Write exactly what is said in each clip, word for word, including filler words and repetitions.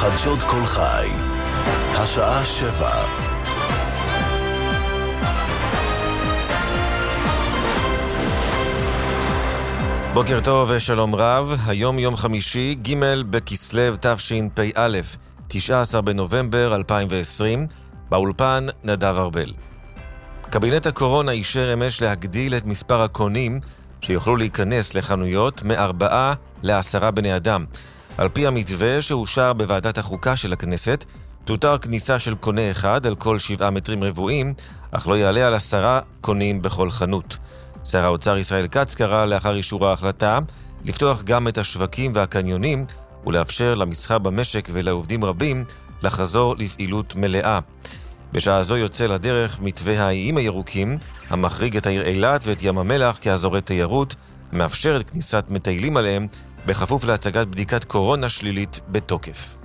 חדשות כל חי, השעה שבע. בוקר טוב ושלום רב, היום יום חמישי, ג' בכסלו תשפ"א, תשעה עשר בנובמבר אלפיים ועשרים, באולפן נדב ארבל. קבינט הקורונה אישר אמש להגדיל את מספר הקונים שיוכלו להיכנס לחנויות מארבעה לעשרה בני אדם. על פי המתווה שאושר בוועדת החוקה של הכנסת, תותר כניסה של קונה אחד על כל שבעה מטרים רבועים, אך לא יעלה על עשרה קונים בכל חנות. שר האוצר ישראל כץ קרא לאחר אישור ההחלטה לפתוח גם את השווקים והקניונים ולאפשר למסחר במשק ולעובדים רבים לחזור לפעילות מלאה. בשעה זו יוצא לדרך מתווה האיים הירוקים, המחריג את העיר אילת ואת ים המלח כאזורי תיירות, מאפשר את כניסת מטיילים עליהם בכפוף להצגת בדיקת קורונה שלילית בתוקף.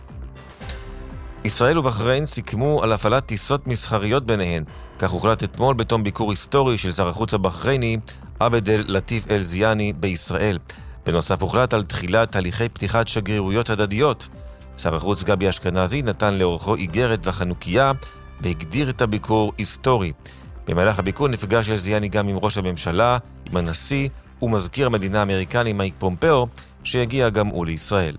ישראל ובחריין סיכמו על הפעלת טיסות מסחריות ביניהן, כך הוחלט אתמול בתום ביקור היסטורי של שר החוץ הבחרייני עבד אל לטיף אל זיאני בישראל. בנוסף הוחלט על תחילת תהליכי פתיחת שגרירויות הדדיות. שר החוץ גבי אשכנזי נתן לאורחו איגרת וחנוכיה והגדיר את הביקור היסטורי. במהלך הביקור נפגש אל זיאני גם עם ראש הממשלה, עם הנשיא ומזכיר המדינה האמריקני מייק פומפאו, שהגיע גם הוא לישראל.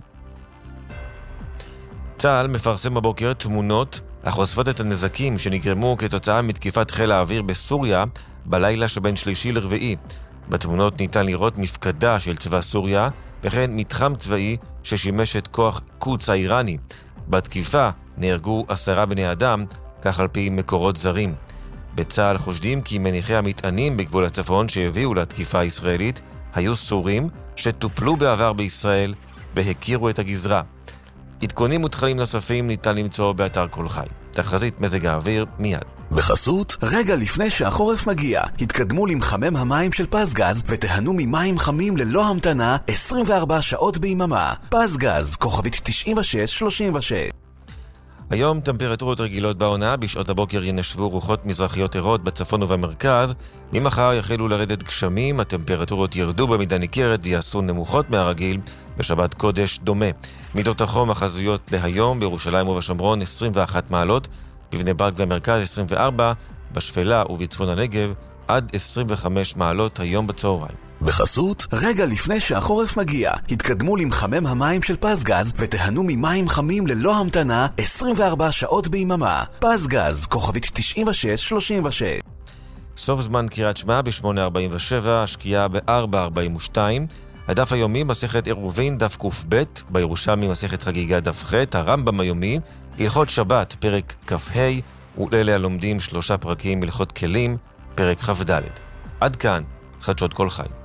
צה"ל מפרסם בבוקר תמונות החושפות את הנזקים שנגרמו כתוצאה מתקיפת חיל האוויר בסוריה בלילה שבין שלישי לרביעי. בתמונות ניתן לראות מפקדה של צבא סוריה וכן מתחם צבאי ששימש את כוח קוץ האיראני. בתקיפה נהרגו עשרה בני אדם, כך על פי מקורות זרים. בצה"ל חושדים כי מניחי המטענים בגבול הצפון שהביאו לתקיפה הישראלית היו סורים שטופלו בעבר בישראל והכירו את הגזרה. עדכונים ותכנים נוספים ניתן למצוא באתר כל חי. תחזית מזג האוויר מיד. בחסות, רגע לפני שהחורף מגיע, התקדמו למחמם המים של פסגז ותהנו ממים חמים ללא המתנה עשרים וארבע שעות ביממה. פסגז, כוכבית תשעים ושש שלושים ושש. היום טמפרטורות רגילות בעונה, בשעות הבוקר ינשבו רוחות מזרחיות ערות בצפון ובמרכז. ממחר יחלו לרדת גשמים, הטמפרטורות ירדו במידה ניכרת ויעשו נמוכות מהרגיל. בשבת קודש דומה. מידות החום החזויות להיום בירושלים ובשומרון עשרים ואחת מעלות, בבני ברק והמרכז עשרים וארבע, בשפלה ובצפון הנגב עד עשרים וחמש מעלות היום בצהריים. בחסות, רגע לפני שהחורף מגיע, התקדמו למחמם המים של פסגז ותהנו ממים חמים ללא המתנה עשרים וארבע שעות ביממה. פסגז, כוכבית תשעים ושש שלושים ושש. סוף זמן קריאת שמע ב-שמונה ארבעים ושבע, השקיעה ב-ארבע ארבעים ושתיים. הדף היומי מסכת עירובין דף ק"ב, בירושלמי מסכת חגיגה דף ח', הרמב"ם היומי הלכות שבת פרק כ"ה, ולאלה הלומדים שלושה פרקים הלכות כלים פרק כ"ד. עד כאן חדשות כל חי.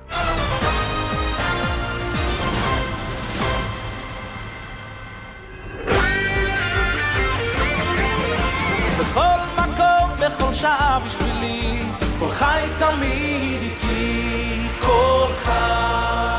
בכל מקום, בכל שעה בשבילי, כל חי תמיד איתי, כל חי.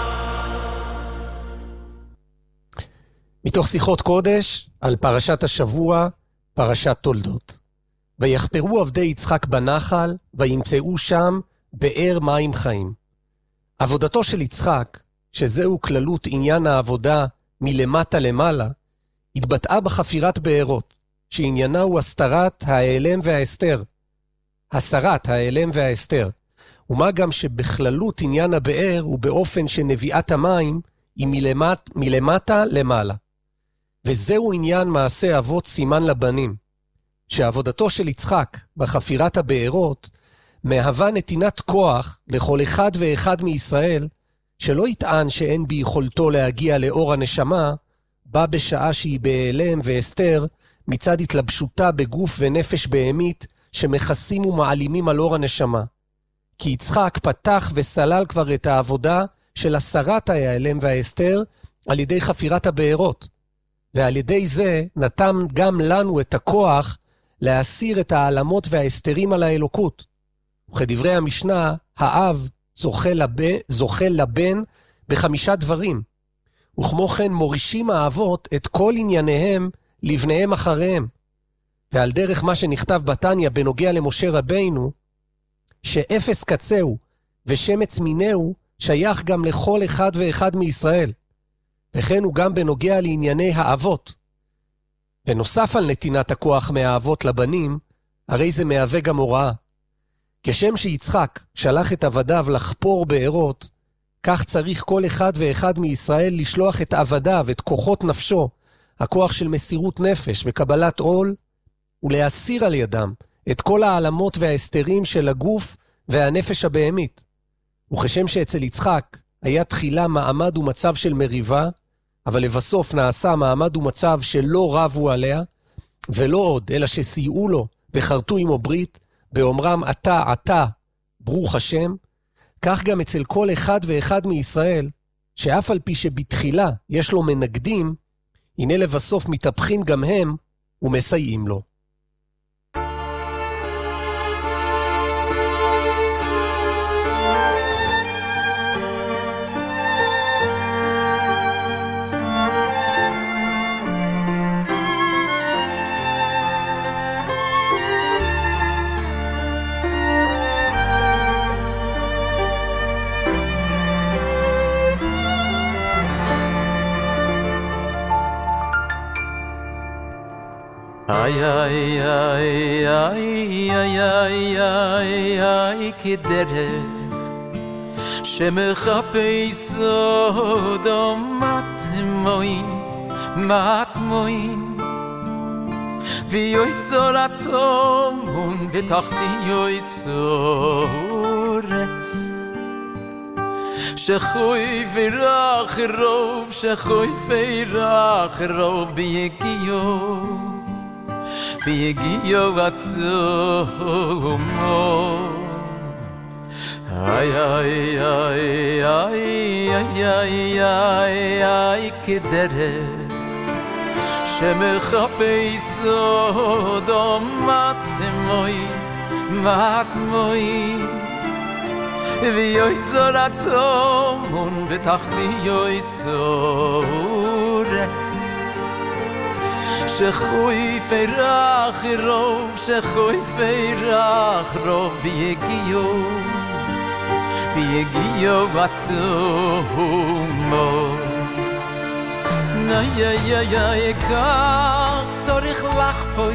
מתוך שיחות קודש על פרשת השבוע, פרשת תולדות. ויחפרו עבדי יצחק בנחל, וימצאו שם באר מים חיים. עבודתו של יצחק, שזהו כללות עניין העבודה מלמטה למעלה, התבטאה בחפירת בארות, שעניינה הוא הסתרת האלם והאסתר. הסרת האלם והאסתר. ומה גם שבכללות עניין הבאר הוא באופן שנביאת המים היא מלמט, מלמטה למעלה. וזהו עניין מעשה אבות סימן לבנים, שעבודתו של יצחק בחפירת הבארות מהווה נתינת כוח לכל אחד ואחד מישראל, שלא יטען שאין ביכולתו להגיע לאור הנשמה, בא בשעה שהיא באלם ואסתר מצד התלבשותה בגוף ונפש בהמית שמכסים ומעלימים על אור הנשמה. כי יצחק פתח וסלל כבר את העבודה של הסרת האלם והאסתר על ידי חפירת הבארות, ועל ידי זה נתן גם לנו את הכוח להסיר את העלמות והאסתרים על האלוקות. וכדברי המשנה, האב זוכה לבן, זוכה לבן בחמישה דברים, וכמו כן מורישים האבות את כל ענייניהם לבניהם אחריהם. ועל דרך מה שנכתב בתניא בנוגע למשה רבינו, שאפס קצהו ושמץ מינהו שייך גם לכל אחד ואחד מישראל. וכן הוא גם בנוגע לענייני האבות. ונוסף על נתינת הכוח מהאבות לבנים, הרי זה מהווה גם הוראה. כשם שיצחק שלח את עבדיו לחפור בארות, כך צריך כל אחד ואחד מישראל לשלוח את עבדיו, את כוחות נפשו, הכוח של מסירות נפש וקבלת עול, ולהסיר על ידם את כל העלמות וההסתרים של הגוף והנפש הבהמית. וכשם שאצל יצחק היה תחילה מעמד ומצב של מריבה, אבל לבסוף נעשה מעמד ומצב שלא רבו עליה, ולא עוד, אלא שסייעו לו וחרטו עמו ברית, באומרם אתה, אתה, ברוך השם, כך גם אצל כל אחד ואחד מישראל, שאף על פי שבתחילה יש לו מנגדים, הנה לבסוף מתהפכים גם הם ומסייעים לו. Ay ay ay ay ay ay ay ay כדרך שמחפש אדם מטמוין מטמוין ויוצר אטום בתחתיו סורץ שחוי ורח רוב שחוי ורח רוב ביגיו ביגיו עצומו איי איי איי איי איי איי איי כדרך שמחפש אדם מטמוי מטמוי ויוצר אטום בתחתיו סורץ שחוי פרח רוב שחוי פרח רוב ביגיו ביגיו עצומו איי איי איי איי כך צריך לחפוי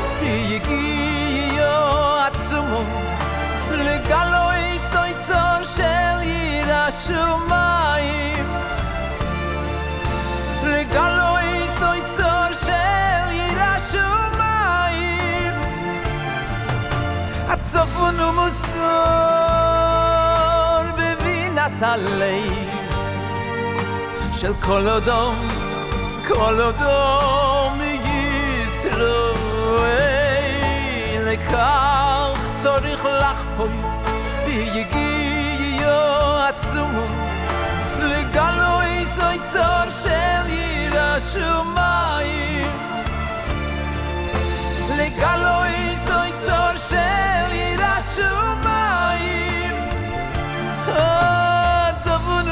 ביגיו עצומו לגלוי סויצור של עיר השמיים לגלוי סויצור של עיר השמיים הצופון ומוסתור בבינס הלב של כל אדום כל אדום ישראל לכך צריך לחפוי ביגיו עצומו לגלוי סויצור של עיר השמיים לגלוי סויצור של עיר השמיים צפון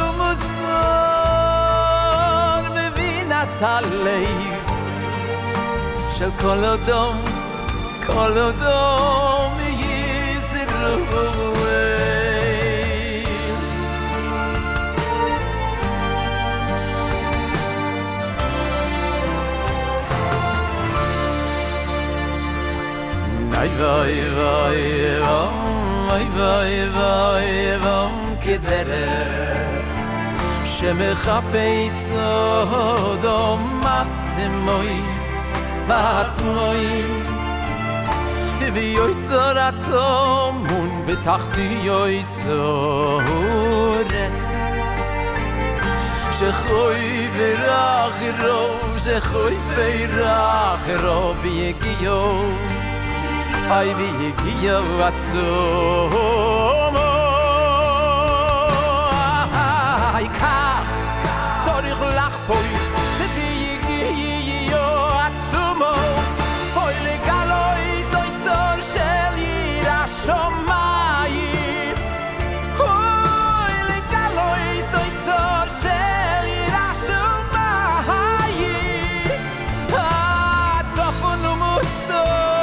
ומוסתור בבינס הלב של כל אדום כל אדום ישראל Ay vay vay vay vay vay vay כדרך שמחפש אדם מטמוי מטמוי ויוצר אטום בתחתיו סורץ שחוי ורח רוב שחוי ורח רוב ביגיו ay bigiyo atzomo ay kach zorich lachpoy bigiyo atzomo hoy legaloy zoitzor shel ira shomayim hoy legaloy zoitzor shel ira shomayim atzofun umusto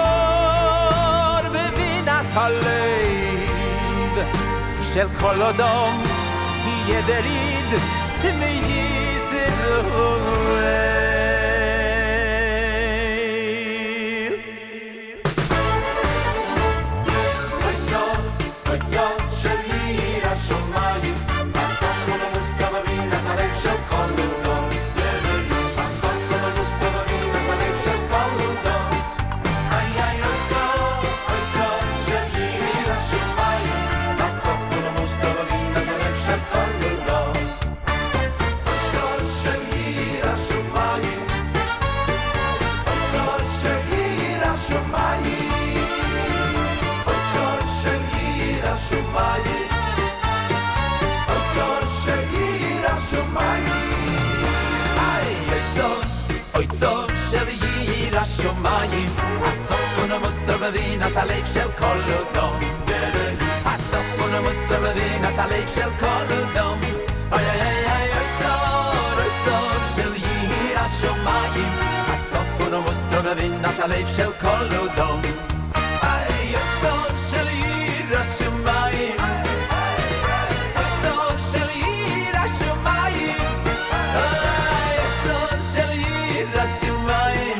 הלב של כל אדם ידריד מייסר השומיים הצופון המסתובבים אז הלב של כל אדם הצופון המסתובבים אז הלב של כל אדם איי איי איי איי אוי צור אוי צור של יהיר השומיים הצופון המסתובבים אז הלב של כל אדם איי אוי צור של יהיר השומיים אוי צור של יהיר השומיים איי אוי צור של יהיר השומיים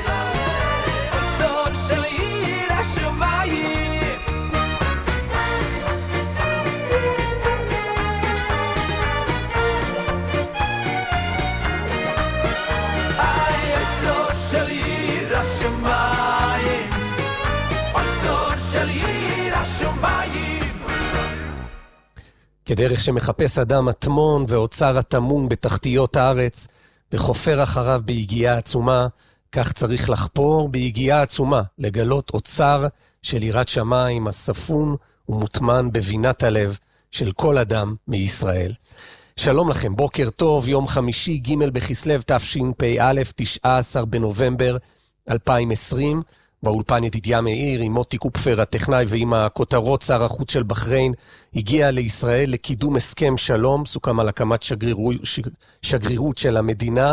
כדרך שמחפש אדם אטמון ואוצר הטמון בתחתיות הארץ, וחופר אחריו ביגיעה עצומה, כך צריך לחפור ביגיעה עצומה, לגלות אוצר של יראת שמיים הספון ומוטמן בבינת הלב של כל אדם מישראל. שלום לכם, בוקר טוב, יום חמישי, ג' בכסלו תשפ"א, תשעה עשר בנובמבר אלפיים ועשרים, באולפן ידידיה מאיר, עם מוטי קופפר הטכנאי ועם הכותרות שר החוץ של בחריין, הגיע לישראל לקידום הסכם שלום, סוכם על הקמת שגרירות, שגרירות של המדינה,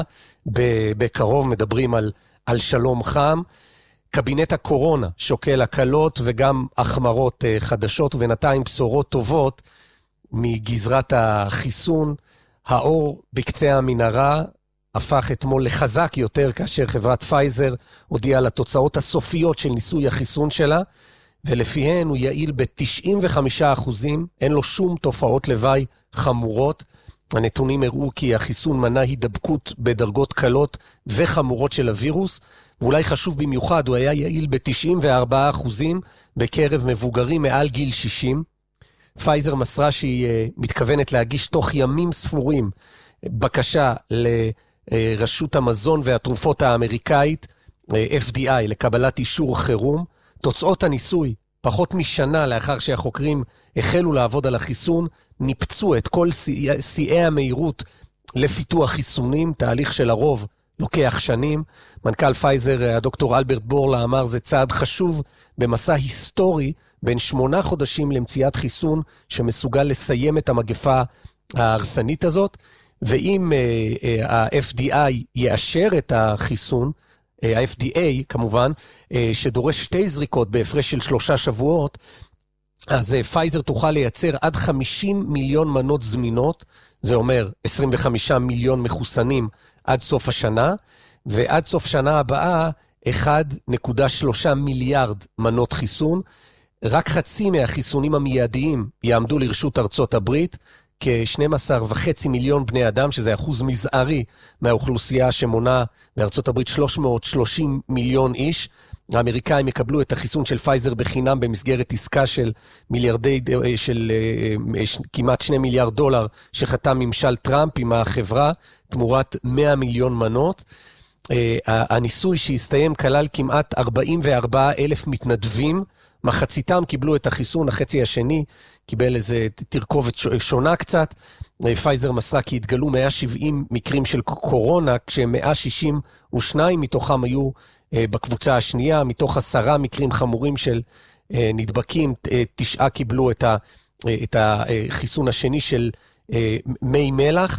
בקרוב מדברים על, על שלום חם. קבינט הקורונה שוקל הקלות וגם החמרות חדשות, ובינתיים בשורות טובות מגזרת החיסון. האור בקצה המנהרה הפך אתמול לחזק יותר כאשר חברת פייזר הודיעה על התוצאות הסופיות של ניסוי החיסון שלה, ולפיהן הוא יעיל ב-תשעים וחמישה אחוז, אין לו שום תופעות לוואי חמורות. הנתונים הראו כי החיסון מנע הידבקות בדרגות קלות וחמורות של הווירוס, ואולי חשוב במיוחד, הוא היה יעיל ב-תשעים וארבעה אחוז בקרב מבוגרים מעל גיל שישים. פייזר מסרה שהיא מתכוונת להגיש תוך ימים ספורים בקשה לרשות המזון והתרופות האמריקאית, אף די איי, לקבלת אישור חירום. תוצאות הניסוי, פחות משנה לאחר שהחוקרים החלו לעבוד על החיסון, ניפצו את כל שיאי המהירות לפיתוח חיסונים, תהליך שלרוב לוקח שנים. מנכ"ל פייזר, הדוקטור אלברט בורלה, אמר זה צעד חשוב במסע היסטורי בין שמונה חודשים למציאת חיסון שמסוגל לסיים את המגפה ההרסנית הזאת, ואם ה-אף די איי יאשר את החיסון, ה-אף די איי כמובן, שדורש שתי זריקות בהפרש של שלושה שבועות, אז פייזר תוכל לייצר עד חמישים מיליון מנות זמינות, זה אומר עשרים וחמישה מיליון מחוסנים עד סוף השנה, ועד סוף שנה הבאה אחד נקודה שלושה מיליארד מנות חיסון. רק חצי מהחיסונים המיידיים יעמדו לרשות ארצות הברית, כ-שנים עשר וחצי מיליון בני אדם, שזה אחוז מזערי מהאוכלוסייה שמונה בארצות הברית שלוש מאות ושלושים מיליון איש. האמריקאים יקבלו את החיסון של פייזר בחינם במסגרת עסקה של מיליארדי, של כמעט שני מיליארד דולר שחתם ממשל טראמפ עם החברה, תמורת מאה מיליון מנות. הניסוי שהסתיים כלל כמעט ארבעים וארבעה אלף מתנדבים, מחציתם קיבלו את החיסון, החצי השני קיבל איזה תרכובת שונה קצת. פייזר מסרה כי התגלו מאה ושבעים מקרים של קורונה, כש-מאה שישים ושניים מתוכם היו בקבוצה השנייה, מתוך עשרה מקרים חמורים של נדבקים, תשעה קיבלו את, ה, את החיסון השני של מי מלח,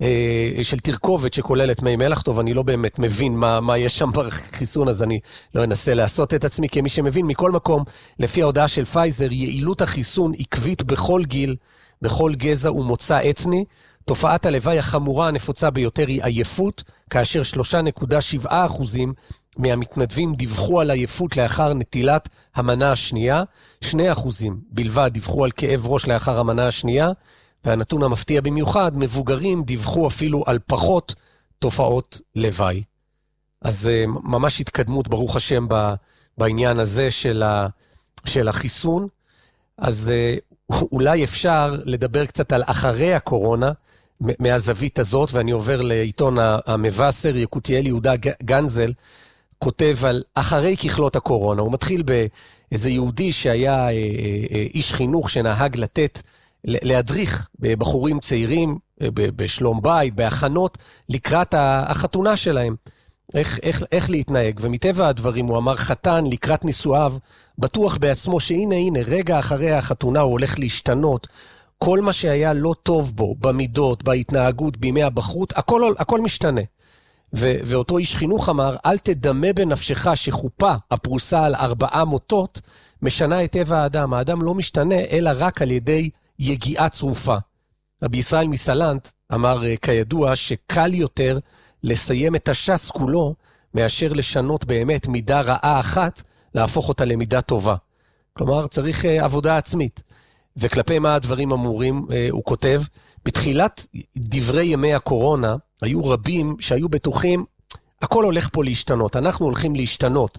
של תרכובת שכוללת מי מלח. טוב, אני לא באמת מבין מה, מה יש שם בחיסון, אז אני לא אנסה לעשות את עצמי כמי שמבין. מכל מקום, לפי ההודעה של פייזר, יעילות החיסון עקבית בכל גיל, בכל גזע ומוצא אתני, תופעת הלוואי החמורה הנפוצה ביותר היא עייפות, כאשר שלוש נקודה שבע אחוזים מהמתנדבים דיווחו על עייפות לאחר נטילת המנה השנייה, שני אחוזים בלבד דיווחו על כאב ראש לאחר המנה השנייה, והנתון המפתיע במיוחד, מבוגרים דיווחו אפילו על פחות תופעות לוואי. אז ממש התקדמות ברוך השם בעניין הזה של, ה, של החיסון. אז אולי אפשר לדבר קצת על אחרי הקורונה, מהזווית הזאת, ואני עובר לעיתון המבשר, יקותיאל יהודה גנזל, כותב על אחרי ככלות הקורונה. הוא מתחיל באיזה יהודי שהיה איש חינוך שנהג לתת, להדריך בחורים צעירים, בשלום בית, בהכנות, לקראת החתונה שלהם. איך, איך, איך להתנהג. ומטבע הדברים הוא אמר, חתן לקראת נישואיו, בטוח בעצמו שהנה הנה, רגע אחרי החתונה הוא הולך להשתנות, כל מה שהיה לא טוב בו, במידות, בהתנהגות, בימי הבחרות, הכל, הכל משתנה. ו, ואותו איש חינוך אמר, אל תדמה בנפשך שחופה הפרוסה על ארבעה מוטות, משנה את טבע האדם. האדם לא משתנה, אלא רק על ידי יגיעה צרופה. רבי ישראל מסלנט אמר כידוע שקל יותר לסיים את השס כולו, מאשר לשנות באמת מידה רעה אחת, להפוך אותה למידה טובה. כלומר, צריך עבודה עצמית. וכלפי מה הדברים אמורים, הוא כותב, בתחילת דברי ימי הקורונה, היו רבים שהיו בטוחים, הכל הולך פה להשתנות, אנחנו הולכים להשתנות.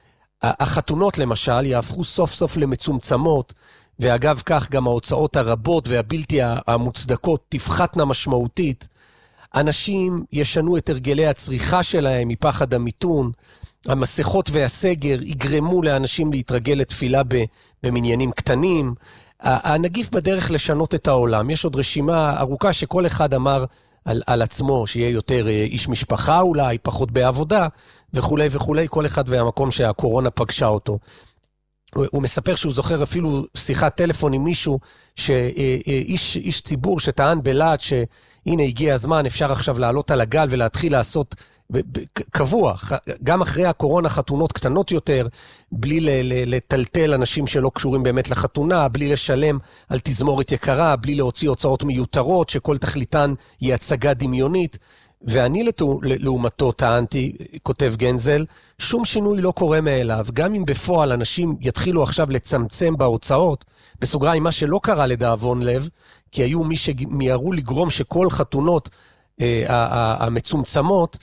החתונות למשל יהפכו סוף סוף למצומצמות, ואגב כך גם ההוצאות הרבות והבלתי המוצדקות תפחתנה משמעותית. אנשים ישנו את הרגלי הצריכה שלהם מפחד המיתון, המסכות והסגר יגרמו לאנשים להתרגל לתפילה במניינים קטנים, הנגיף בדרך לשנות את העולם. יש עוד רשימה ארוכה שכל אחד אמר על, על עצמו, שיהיה יותר איש משפחה אולי, פחות בעבודה וכו' וכו', כל אחד והמקום שהקורונה פגשה אותו. הוא, הוא מספר שהוא זוכר אפילו שיחת טלפון עם מישהו, שאיש, איש ציבור שטען בלעד שהנה הגיע הזמן, אפשר עכשיו לעלות על הגל ולהתחיל לעשות קבוע, גם אחרי הקורונה חתונות קטנות יותר, בלי לטלטל אנשים שלא קשורים באמת לחתונה, בלי לשלם על תזמורת יקרה, בלי להוציא הוצאות מיותרות, שכל תכליתן היא הצגה דמיונית. ואני לעומתו טענתי, כותב גנזל, שום שינוי לא קורה מאליו, גם אם בפועל אנשים יתחילו עכשיו לצמצם בהוצאות, בסוגריים מה שלא קרה לדאבון לב, כי היו מי שמיירו לגרום שכל חתונות אה, המצומצמות,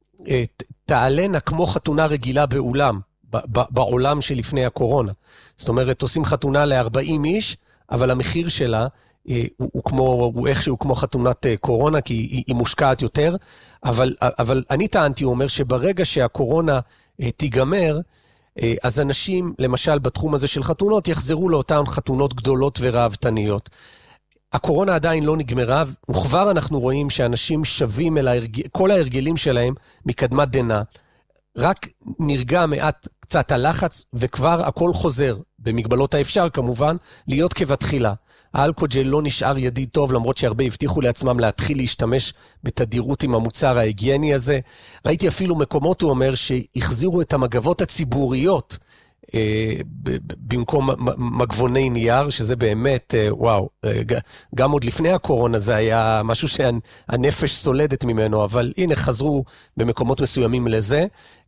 תעלנה כמו חתונה רגילה באולם, בעולם שלפני הקורונה. זאת אומרת, עושים חתונה ל-ארבעים איש, אבל המחיר שלה הוא, הוא, כמו, הוא איכשהו כמו חתונת קורונה, כי היא, היא מושקעת יותר, אבל, אבל אני טענתי, הוא אומר, שברגע שהקורונה תיגמר, אז אנשים, למשל בתחום הזה של חתונות, יחזרו לאותן חתונות גדולות ורעבתניות. הקורונה עדיין לא נגמרה, וכבר אנחנו רואים שאנשים שווים אל ההרג... כל ההרגלים שלהם מקדמת דנה. רק נרגע מעט קצת הלחץ, וכבר הכל חוזר, במגבלות האפשר כמובן, להיות כבתחילה. האלכוג'ל לא נשאר ידיד טוב, למרות שהרבה הבטיחו לעצמם להתחיל להשתמש בתדירות עם המוצר ההיגייני הזה. ראיתי אפילו מקומות, הוא אומר, שהחזירו את המגבות הציבוריות, במקום מגבוני נייר, שזה באמת, וואו, גם עוד לפני הקורונה זה היה משהו שהנפש סולדת ממנו, אבל הנה חזרו במקומות מסוימים לזה,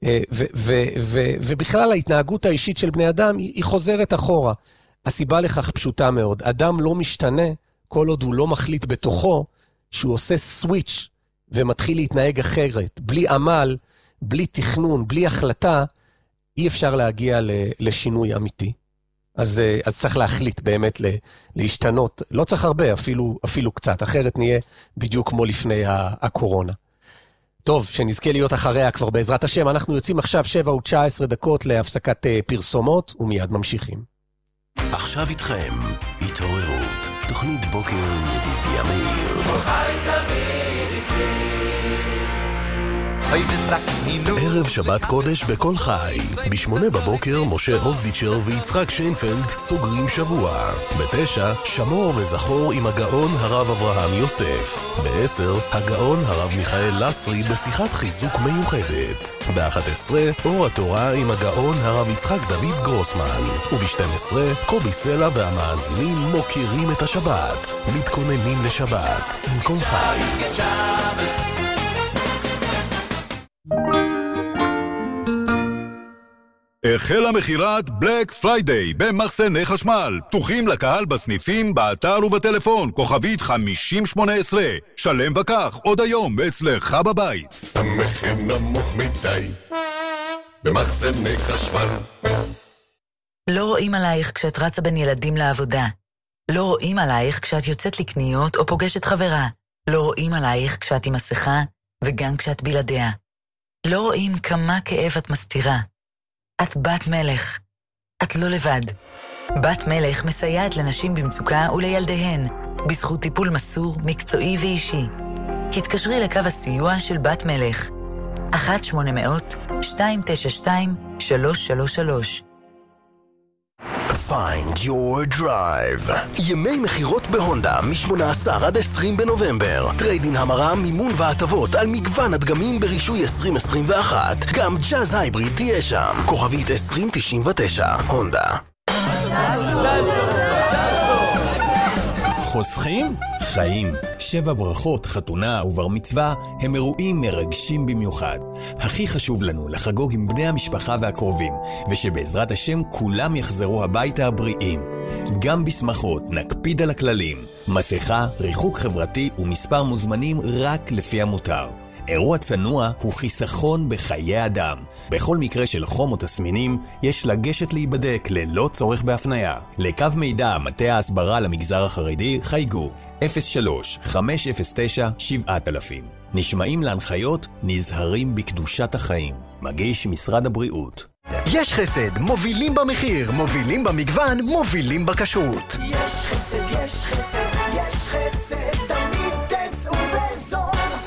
ובכלל ההתנהגות האישית של בני אדם היא חוזרת אחורה. הסיבה לכך פשוטה מאוד, אדם לא משתנה כל עוד הוא לא מחליט בתוכו שהוא עושה סוויץ' ומתחיל להתנהג אחרת, בלי עמל, בלי תכנון, בלי החלטה, אי אפשר להגיע לשינוי אמיתי. אז, אז צריך להחליט באמת להשתנות. לא צריך הרבה, אפילו, אפילו קצת. אחרת נהיה בדיוק כמו לפני הקורונה. טוב, שנזכה להיות אחריה כבר בעזרת השם. אנחנו יוצאים עכשיו שבע ותשע עשרה דקות להפסקת פרסומות, ומיד ממשיכים. עכשיו איתכם, התעוררות. תוכנית בוקר עם ידידיה מאיר. חי תמיד איתי ערב שבת קודש בכל חי. בשמונה בבוקר משה אוזדיצ'ר ויצחק שיינפלד סוגרים שבוע. בתשע שמור וזכור עם הגאון הרב אברהם יוסף. בעשר הגאון הרב מיכאל לסרי בשיחת חיזוק מיוחדת. באחת עשרה אור התורה עם הגאון הרב יצחק דוד גרוסמן. ובשתים עשרה קובי סלע והמאזינים מוקירים את השבת. מתכוננים לשבת עם כל חי. החלה מחירת בלק פריידיי במחסני חשמל. פתוחים לקהל בסניפים, באתר ובטלפון. כוכבית חמישים שמונה עשרה. שלם וכך עוד היום אצלך בבית. המחיר נמוך מדי במחסני חשמל. לא רואים עלייך כשאת רצה בין ילדים לעבודה. לא רואים עלייך כשאת יוצאת לקניות או פוגשת חברה. לא רואים עלייך כשאת עם מסכה וגם כשאת בלעדיה. לא רואים כמה כאב את מסתירה. את בת מלך. את לא לבד. בת מלך מסייעת לנשים במצוקה ולילדיהן, בזכות טיפול מסור, מקצועי ואישי. התקשרי לקו הסיוע של בת מלך. אחת שמונה אפס אפס שתיים תשע שתיים שלוש שלוש שלוש. Find your drive. ימי מחירות בהונדה מ-שמונה עשר עד עשרים בנובמבר. טריידין המרה, מימון והטבות על מגוון הדגמים ברישוי עשרים עשרים ואחת. גם ג'אז הייבריד תהיה שם. כוכבית עשרים תשעים ותשע. הונדה. חוסכים? חיים. שבע ברכות, חתונה ובר מצווה הם אירועים מרגשים במיוחד. הכי חשוב לנו לחגוג עם בני המשפחה והקרובים, ושבעזרת השם כולם יחזרו הביתה הבריאים. גם בשמחות נקפיד על הכללים. מסכה, ריחוק חברתי ומספר מוזמנים רק לפי המותר. אירוע צנוע הוא חיסכון בחיי אדם. בכל מקרה של חום או תסמינים, יש לגשת להיבדק ללא צורך בהפניה. לקו מידע מטה ההסברה למגזר החרדי חייגו אפס שלוש חמש אפס תשע שבעת אלפים. נשמעים להנחיות, נזהרים בקדושת החיים. מגיש משרד הבריאות. יש חסד, מובילים במחיר, מובילים במגוון, מובילים בכשרות. יש חסד, יש חסד, יש חסד, תמיד תצאו בזול.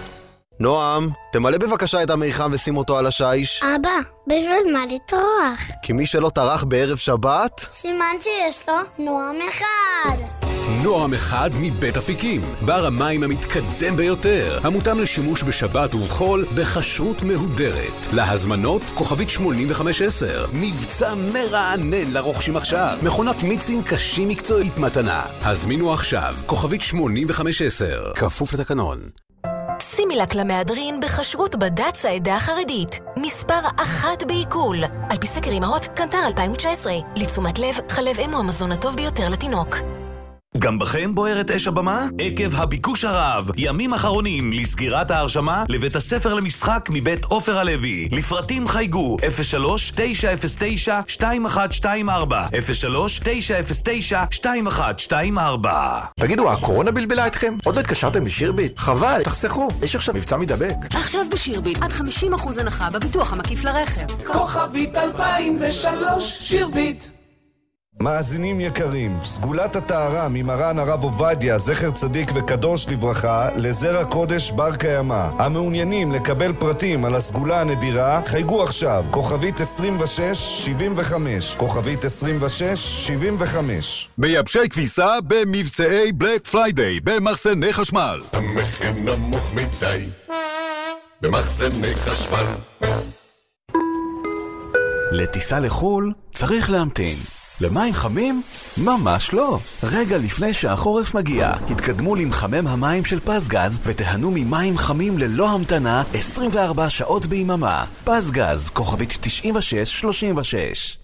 נועם, תמלא בבקשה את המיחם ושים אותו על השיש. אבא, בשביל מה לטרוח? כי מי שלא טרח בערב שבת... סימן שיש לו נועם אחד. נועם אחד מבית אפיקים, בר המים המתקדם ביותר, המותאם לשימוש בשבת ובחול בכשרות מהודרת. להזמנות כוכבית שמונים וחמש עשר. מבצע מרענן לרוכשים עכשיו. מכונת מיצים קשים מקצועית מתנה. הזמינו עכשיו כוכבית שמונים וחמש עשר. כפוף לתקנון. שימי לק למהדרין בכשרות בד"ץ העדה החרדית. מספר אחת בעיכול. על פי סקר אימהות, קנטר אלפיים תשע עשרה. לתשומת לב, חלב אם הוא המזון הטוב ביותר לתינוק. גם בכם בוערת אש הבמה? עקב הביקוש הרב, ימים אחרונים לסגירת ההרשמה לבית הספר למשחק מבית עופר הלוי. לפרטים חייגו אפס שלוש תשע אפס תשע שתיים אחת שתיים ארבע אפס שלוש תשע אפס תשע שתיים אחת שתיים ארבע. תגידו, הקורונה בלבלה אתכם? עוד לא התקשרתם בשירביט? חבל, תחסכו, יש עכשיו מבצע מדבק. עכשיו בשירביט עד חמישים אחוז הנחה בביטוח המקיף לרכב. כוכבית אלפיים ושלוש שירביט. מאזינים יקרים, סגולת הטהרה ממרן הרב עובדיה, זכר צדיק וקדוש לברכה, לזרע קודש בר קיימא. המעוניינים לקבל פרטים על הסגולה הנדירה, חייגו עכשיו, כוכבית עשרים ושש שבעים וחמש, כוכבית עשרים ושש שבעים וחמש. מייבשי כביסה במבצעי בלק פריידיי במחסני חשמל. המחיר נמוך מדי במחסני חשמל. לטיסה לחול צריך להמתין. למים חמים? ממש לא. רגע לפני שהחורף מגיע, התקדמו למחמם המים של פסגז ותיהנו ממים חמים ללא המתנה עשרים וארבע שעות ביממה. פסגז, כוכבית תשעים ושש שלושים ושש.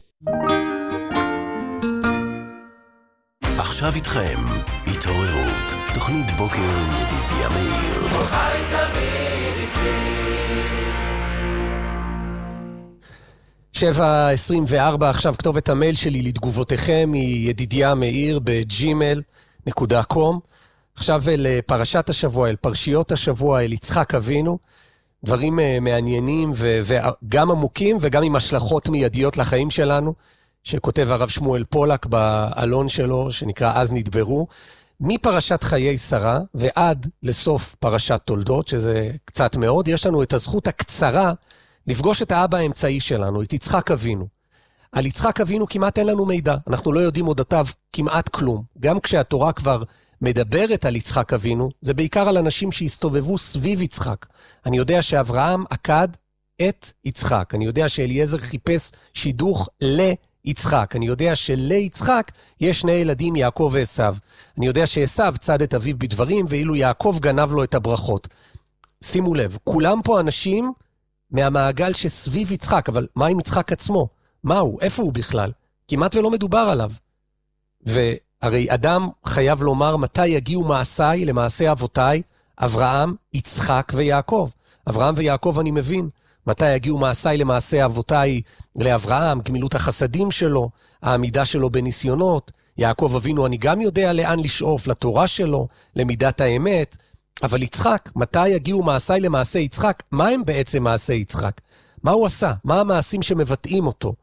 עכשיו איתכם, התעוררות, תוכנית בוקר עם ידידיה מאיר. חי תמיד איתי. שבע עשרים וארבע, עכשיו כתובת המייל שלי לתגובותיכם היא ידידיה מאיר בג'ימל נקודה קום. עכשיו אל פרשת השבוע, אל פרשיות השבוע, אל יצחק אבינו. דברים מעניינים ו- וגם עמוקים וגם עם השלכות מיידיות לחיים שלנו, שכותב הרב שמואל פולק באלון שלו, שנקרא אז נדברו. מפרשת חיי שרה ועד לסוף פרשת תולדות, שזה קצת מאוד, יש לנו את הזכות הקצרה לפגוש את האבא האמצעי שלנו, את יצחק אבינו. על יצחק אבינו כמעט אין לנו מידע, אנחנו לא יודעים אודותיו כמעט כלום. גם כשהתורה כבר מדברת על יצחק אבינו, זה בעיקר על אנשים שהסתובבו סביב יצחק. אני יודע שאברהם עקד את יצחק, אני יודע שאליעזר חיפש שידוך ליצחק, אני יודע שליצחק יש שני ילדים, יעקב ועשיו. אני יודע שעשיו צד את אביו בדברים, ואילו יעקב גנב לו את הברכות. שימו לב, כולם פה אנשים מהמעגל שסביב יצחק, אבל מה עם יצחק עצמו? מה הוא? איפה הוא בכלל? כמעט ולא מדובר עליו. והרי אדם חייב לומר מתי יגיעו מעשיי למעשי אבותיי, אברהם, יצחק ויעקב. אברהם ויעקב אני מבין. מתי יגיעו מעשיי למעשי אבותיי לאברהם, גמילות החסדים שלו, העמידה שלו בניסיונות. יעקב אבינו אני גם יודע לאן לשאוף, לתורה שלו, למידת האמת. אבל יצחק, מתי יגיעו מעשיי למעשי יצחק? מה הם בעצם מעשי יצחק? מה הוא עשה? מה המעשים שמבטאים אותו?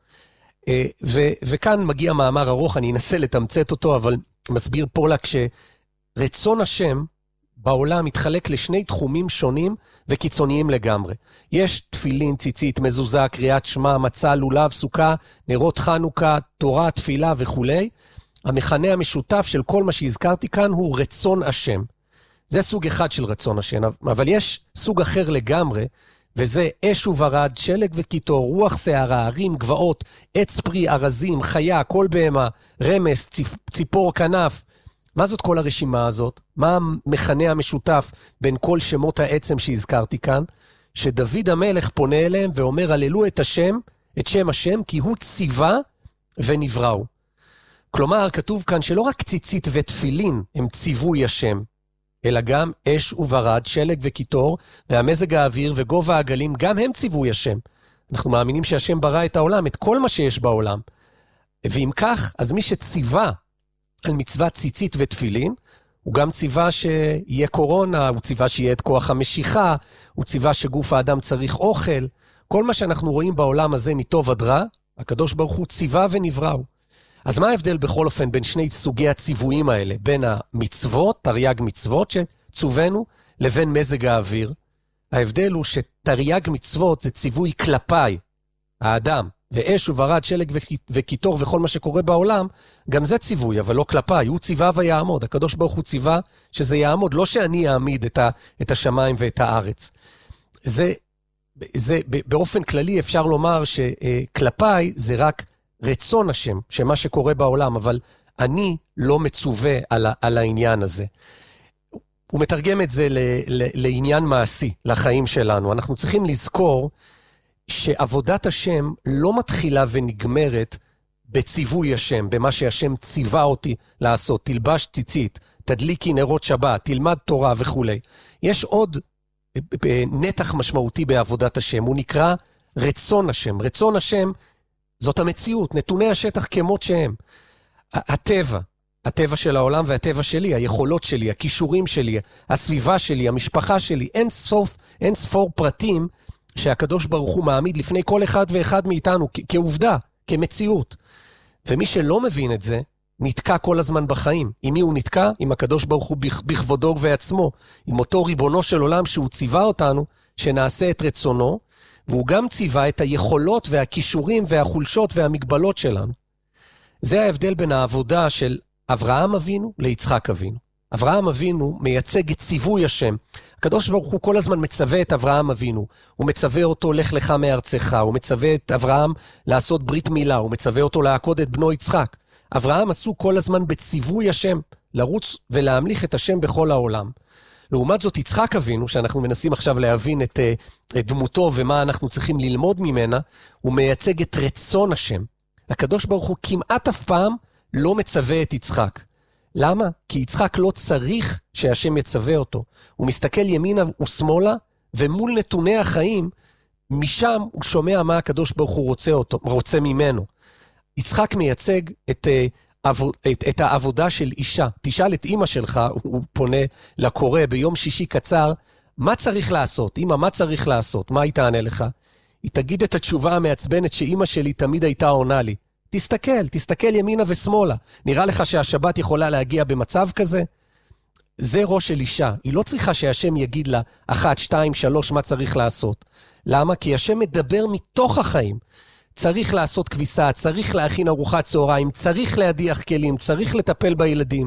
ו- וכאן מגיע מאמר ארוך, אני אנסה לתמצת אותו, אבל מסביר פולק שרצון השם בעולם מתחלק לשני תחומים שונים וקיצוניים לגמרי. יש תפילין, ציצית, מזוזה, קריאת שמע, מצה, לולב, סוכה, נרות חנוכה, תורה, תפילה וכו'. המכנה המשותף של כל מה שהזכרתי כאן הוא רצון השם. זה סוג אחד של רצון השם, אבל יש סוג אחר לגמרי, וזה אש וברד, שלג וקיטור, רוח שערה, ערים, גבעות, עץ פרי, ארזים, חיה, כל בהמה, רמס, ציפ, ציפור, כנף. מה זאת כל הרשימה הזאת? מה המכנה המשותף בין כל שמות העצם שהזכרתי כאן? שדוד המלך פונה אליהם ואומר, הללו את השם, את שם השם, כי הוא ציווה ונבראו. כלומר, כתוב כאן שלא רק ציצית ותפילין הם ציווי השם, אלא גם אש וברד, שלג וקיטור, והמזג האוויר וגובה הגלים, גם הם ציווי השם. אנחנו מאמינים שהשם ברא את העולם, את כל מה שיש בעולם. ואם כך, אז מי שציווה על מצוות ציצית ותפילין, הוא גם ציווה שיהיה קורונה, הוא ציווה שיהיה את כוח המשיכה, הוא ציווה שגוף האדם צריך אוכל. כל מה שאנחנו רואים בעולם הזה מטוב עד רע, הקדוש ברוך הוא ציווה ונבראו. אז מה ההבדל בכל אופן בין שני סוגי הציוויים האלה? בין המצוות, תרי"ג מצוות שצווינו, לבין מזג האוויר. ההבדל הוא שתרי"ג מצוות זה ציווי כלפיי, האדם, ואש וברד, שלג וקיטור וכל מה שקורה בעולם, גם זה ציווי, אבל לא כלפיי. הוא ציווה ויעמוד. הקדוש ברוך הוא ציווה שזה יעמוד, לא שאני אעמיד את, ה, את השמיים ואת הארץ. זה, זה, באופן כללי אפשר לומר שכלפיי זה רק רצון השם, שמה שקורה בעולם, אבל אני לא מצווה על, על העניין הזה. הוא מתרגם את זה ל, ל, לעניין מעשי, לחיים שלנו. אנחנו צריכים לזכור שעבודת השם לא מתחילה ונגמרת בציווי השם, במה שהשם ציווה אותי לעשות, תלבש ציצית, תדליקי נרות שבת, תלמד תורה וכו'. יש עוד נתח משמעותי בעבודת השם, הוא נקרא רצון השם. רצון השם זאת המציאות, נתוני השטח כמות שהם. הטבע, הטבע של העולם והטבע שלי, היכולות שלי, הכישורים שלי, הסביבה שלי, המשפחה שלי, אין סוף, אין ספור פרטים שהקדוש ברוך הוא מעמיד לפני כל אחד ואחד מאיתנו, כ- כעובדה, כמציאות. ומי שלא מבין את זה, נתקע כל הזמן בחיים. עם מי הוא נתקע? עם הקדוש ברוך הוא בכבודו ועצמו, עם אותו ריבונו של עולם שהוא ציווה אותנו, שנעשה את רצונו, והוא גם ציווה את היכולות והכישורים והחולשות והמגבלות שלנו. זה ההבדל בין העבודה של אברהם אבינו ליצחק אבינו. אברהם אבינו מייצג את ציווי השם. הקדוש ברוך הוא כל הזמן מצווה את אברהם אבינו. הוא מצווה אותו לך לך מארצך. הוא מצווה את אברהם לעשות ברית מילה. הוא מצווה אותו לעקוד את בנו יצחק. אברהם עשו כל הזמן בציווי השם, לרוץ ולהמליך את השם בכל העולם. לעומת זאת יצחק אבינו, שאנחנו מנסים עכשיו להבין את, את דמותו ומה אנחנו צריכים ללמוד ממנה, הוא מייצג את רצון השם. הקדוש ברוך הוא כמעט אף פעם לא מצווה את יצחק. למה? כי יצחק לא צריך שהשם יצווה אותו. הוא מסתכל ימינה ושמאלה, ומול נתוני החיים, משם הוא שומע מה הקדוש ברוך הוא רוצה, אותו, רוצה ממנו. יצחק מייצג את, את, את העבודה של אישה. תשאל את אמא שלך, הוא פונה לקורא ביום שישי קצר, מה צריך לעשות? אמא, מה צריך לעשות? מה היא תענה לך? היא תגיד את התשובה המעצבנת שאמא שלי תמיד הייתה עונה לי. תסתכל, תסתכל ימינה ושמאלה. נראה לך שהשבת יכולה להגיע במצב כזה? זה ראש של אישה. היא לא צריכה שהשם יגיד לה אחת, שתיים, שלוש, מה צריך לעשות. למה? כי השם מדבר מתוך החיים. צריך לעשות כביסה, צריך להכין ארוחת צהריים, צריך להדיח כלים, צריך לטפל בילדים.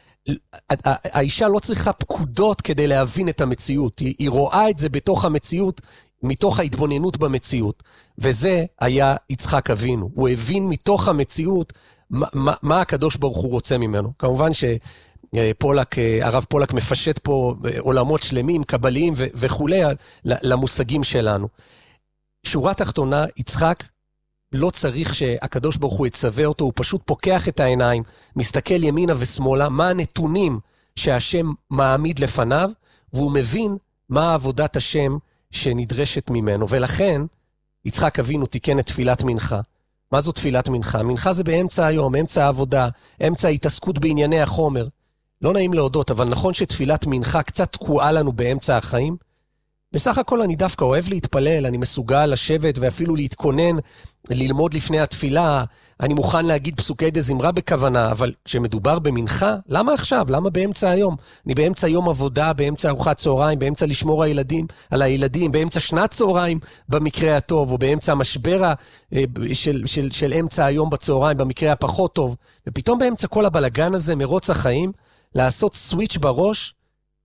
האישה לא צריכה פקודות כדי להבין את המציאות. היא, היא רואה את זה בתוך המציאות, מתוך ההתבוננות במציאות. וזה היה יצחק אבינו. הוא הבין מתוך המציאות מה, מה, מה הקדוש ברוך הוא רוצה ממנו. כמובן שפולק, הרב פולק מפשט פה עולמות שלמים, קבליים ו- וכולי למושגים שלנו. שורה תחתונה, יצחק לא צריך שהקדוש ברוך הוא יצווה אותו, הוא פשוט פוקח את העיניים, מסתכל ימינה ושמאלה, מה הנתונים שהשם מעמיד לפניו, והוא מבין מה עבודת השם שנדרשת ממנו. ולכן, יצחק אבינו תיקן את תפילת מנחה. מה זו תפילת מנחה? מנחה זה באמצע היום, אמצע העבודה, אמצע ההתעסקות בענייני החומר. לא נעים להודות, אבל נכון שתפילת מנחה קצת תקועה לנו באמצע החיים. בסך הכל אני דווקא אוהב להתפלל, אני מסוגל לשבת ואפילו להתכונן, ללמוד לפני התפילה, אני מוכן להגיד פסוקי דזמרה בכוונה, אבל כשמדובר במנחה, למה עכשיו? למה באמצע היום? אני באמצע יום עבודה, באמצע ארוחת צהריים, באמצע לשמור הילדים, על הילדים, באמצע שנת צהריים במקרה הטוב, או באמצע המשבר של, של, של אמצע היום בצהריים במקרה הפחות טוב, ופתאום באמצע כל הבלגן הזה, מרוץ החיים, לעשות סוויץ' בראש,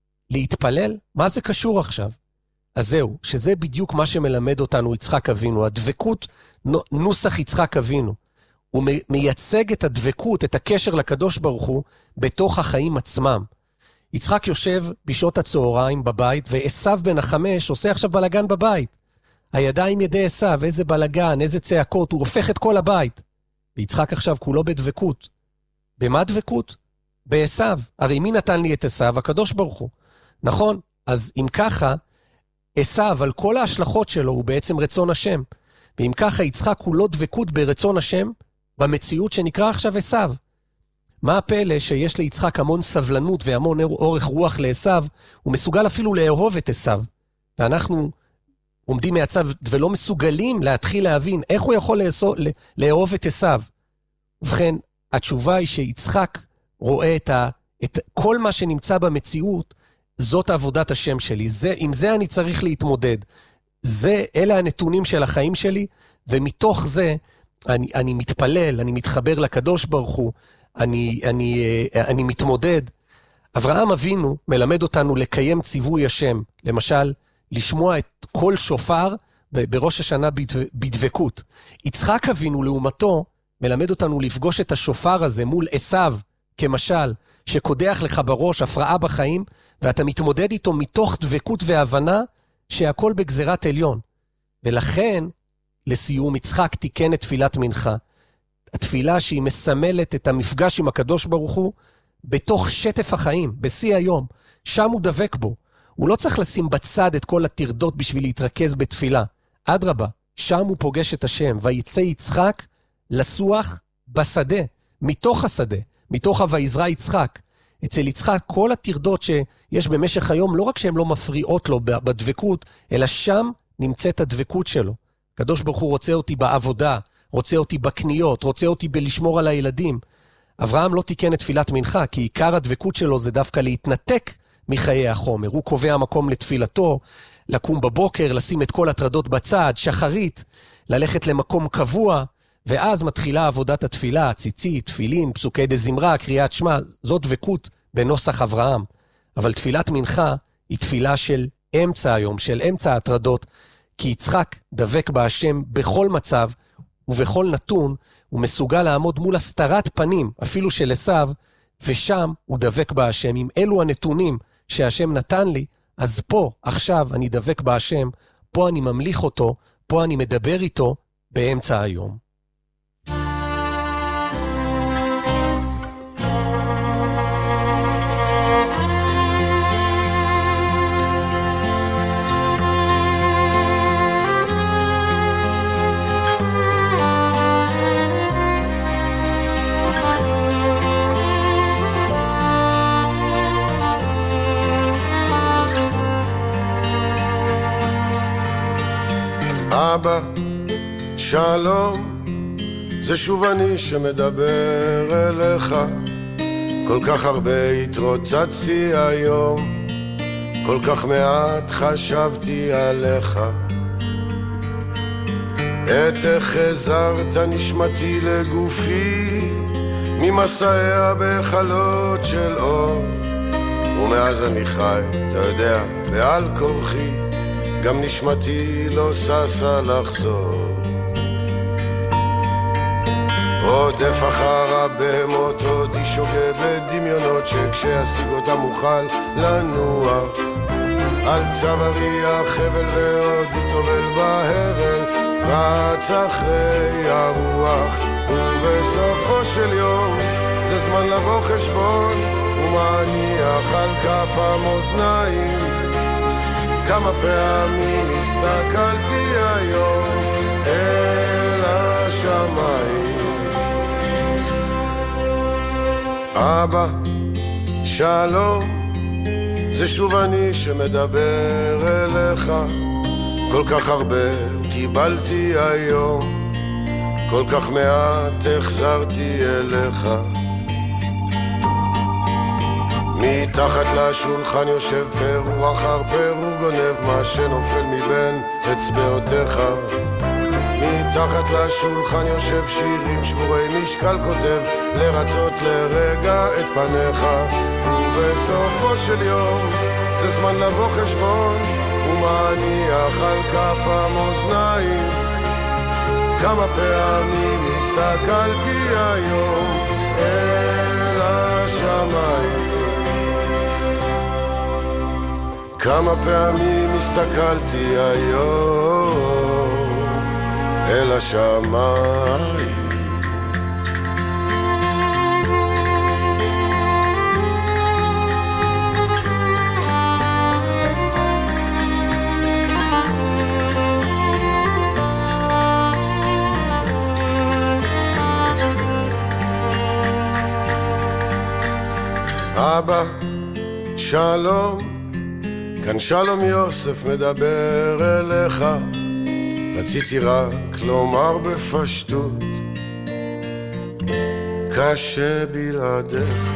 להתפלל, מה זה קשור עכשיו? אז זהו, שזה בדיוק מה שמלמד אותנו יצחק אבינו, הדבקות נוסח יצחק אבינו. הוא מייצג את הדבקות, את הקשר לקדוש ברוך הוא, בתוך החיים עצמם. יצחק יושב בשעות הצהריים בבית, ועשיו בן החמש עושה עכשיו בלגן בבית. הידיים ידי עשיו, איזה בלגן, איזה צעקות, הוא הופך את כל הבית. ויצחק עכשיו כולו בדבקות. במה דבקות? בעשיו. הרי מי נתן לי את עשיו? הקדוש ברוך הוא. נכון? אז אם ככה, עשיו על כל ההשלכות שלו הוא בעצם רצון השם. ואם ככה יצחק הוא לא דבקות ברצון השם, במציאות שנקרא עכשיו עשיו. מה הפלא שיש ליצחק המון סבלנות והמון אורך רוח לעשיו, הוא מסוגל אפילו לאהוב את עשיו. ואנחנו עומדים מהצד ולא מסוגלים להתחיל להבין איך הוא יכול לאהוב את עשיו. ובכן, התשובה היא שיצחק רואה את, ה, את כל מה שנמצא במציאות, זאת עבודת השם שלי. זה, עם זה אני צריך להתמודד. זה, אלה הנתונים של החיים שלי, ומתוך זה אני, אני מתפלל, אני מתחבר לקדוש ברוך הוא, אני, אני, אני מתמודד. אברהם אבינו מלמד אותנו לקיים ציווי השם, למשל, לשמוע את כל שופר בראש השנה בדבקות. יצחק אבינו לעומתו מלמד אותנו לפגוש את השופר הזה מול עשיו, כמשל, שקודח לך בראש הפרעה בחיים, ואתה מתמודד איתו מתוך דבקות והבנה שהכל בגזירת עליון. ולכן, לסיום, יצחק תיקן את תפילת מנחה. התפילה שהיא מסמלת את המפגש עם הקדוש ברוך הוא, בתוך שטף החיים, בשיא היום. שם הוא דבק בו. הוא לא צריך לשים בצד את כל התרדות בשביל להתרכז בתפילה. אדרבה, שם הוא פוגש את השם, ויצא יצחק לסוח בשדה, מתוך השדה, מתוך הויזרע יצחק. אצל יצחק כל התרדות שיש במשך היום, לא רק שהן לא מפריעות לו בדבקות, אלא שם נמצאת הדבקות שלו. הקדוש ברוך הוא רוצה אותי בעבודה, רוצה אותי בקניות, רוצה אותי בלשמור על הילדים. אברהם לא תיקן את תפילת מנחה, כי עיקר הדבקות שלו זה דווקא להתנתק מחיי החומר. הוא קובע מקום לתפילתו, לקום בבוקר, לשים את כל הטרדות בצד, שחרית, ללכת למקום קבוע, ואז מתחילה עבודת התפילה, ציצית, תפילין, פסוקי דזמרה, קריאת שמע, זאת דבקות בנוסח אברהם. אבל תפילת מנחה היא תפילה של אמצע היום, של אמצע הטרדות, כי יצחק דבק בהשם בכל מצב, ובכל נתון הוא מסוגל לעמוד מול הסתרת פנים, אפילו של עשיו, ושם הוא דבק בהשם. עם אלו הנתונים שהשם נתן לי, אז פה, עכשיו, אני דבק בהשם, פה אני ממליך אותו, פה אני מדבר איתו באמצע היום. אבא, שלום, זה שוב אני שמדבר אליך. כל כך הרבה התרוצצתי היום, כל כך מעט חשבתי עליך. עת החזרת נשמתי לגופי ממסעיה בחלות של אור, ומאז אני חי, אתה יודע, בעל כורחי, גם נשמתי לא ססה לחזור. רודף אחר הבהמות, עודי שוגה בדמיונות שכשאשיג אותם אוכל לנוח על צווארי החבל, ועודי טובל בהבל רץ אחרי הרוח. ובסופו של יום זה זמן לבוא חשבון ומניח על כף המאזניים כמה פעמים הסתכלתי היום אל השמיים. אבא, שלום, זה שוב אני שמדבר אליך. כל כך הרבה קיבלתי היום, כל כך מעט החזרתי אליך. מתחת לשולחן יושב פרו אחר פרו, גונב מה שנופל מבין אצבעותיך. מתחת לשולחן יושב שירים שבורי משקל, כותב לרצות לרגע את פניך. ובסופו של יום זה זמן לבוא חשבון ומניח על כף המאזניים כמה פעמים הסתכלתי היום אל השמיים. כמה פעמים הסתכלתי היום אל השמיים. אבא, שלום, כאן שלום יוסף מדבר אליך. רציתי רק לומר בפשטות, קשה בלעדיך.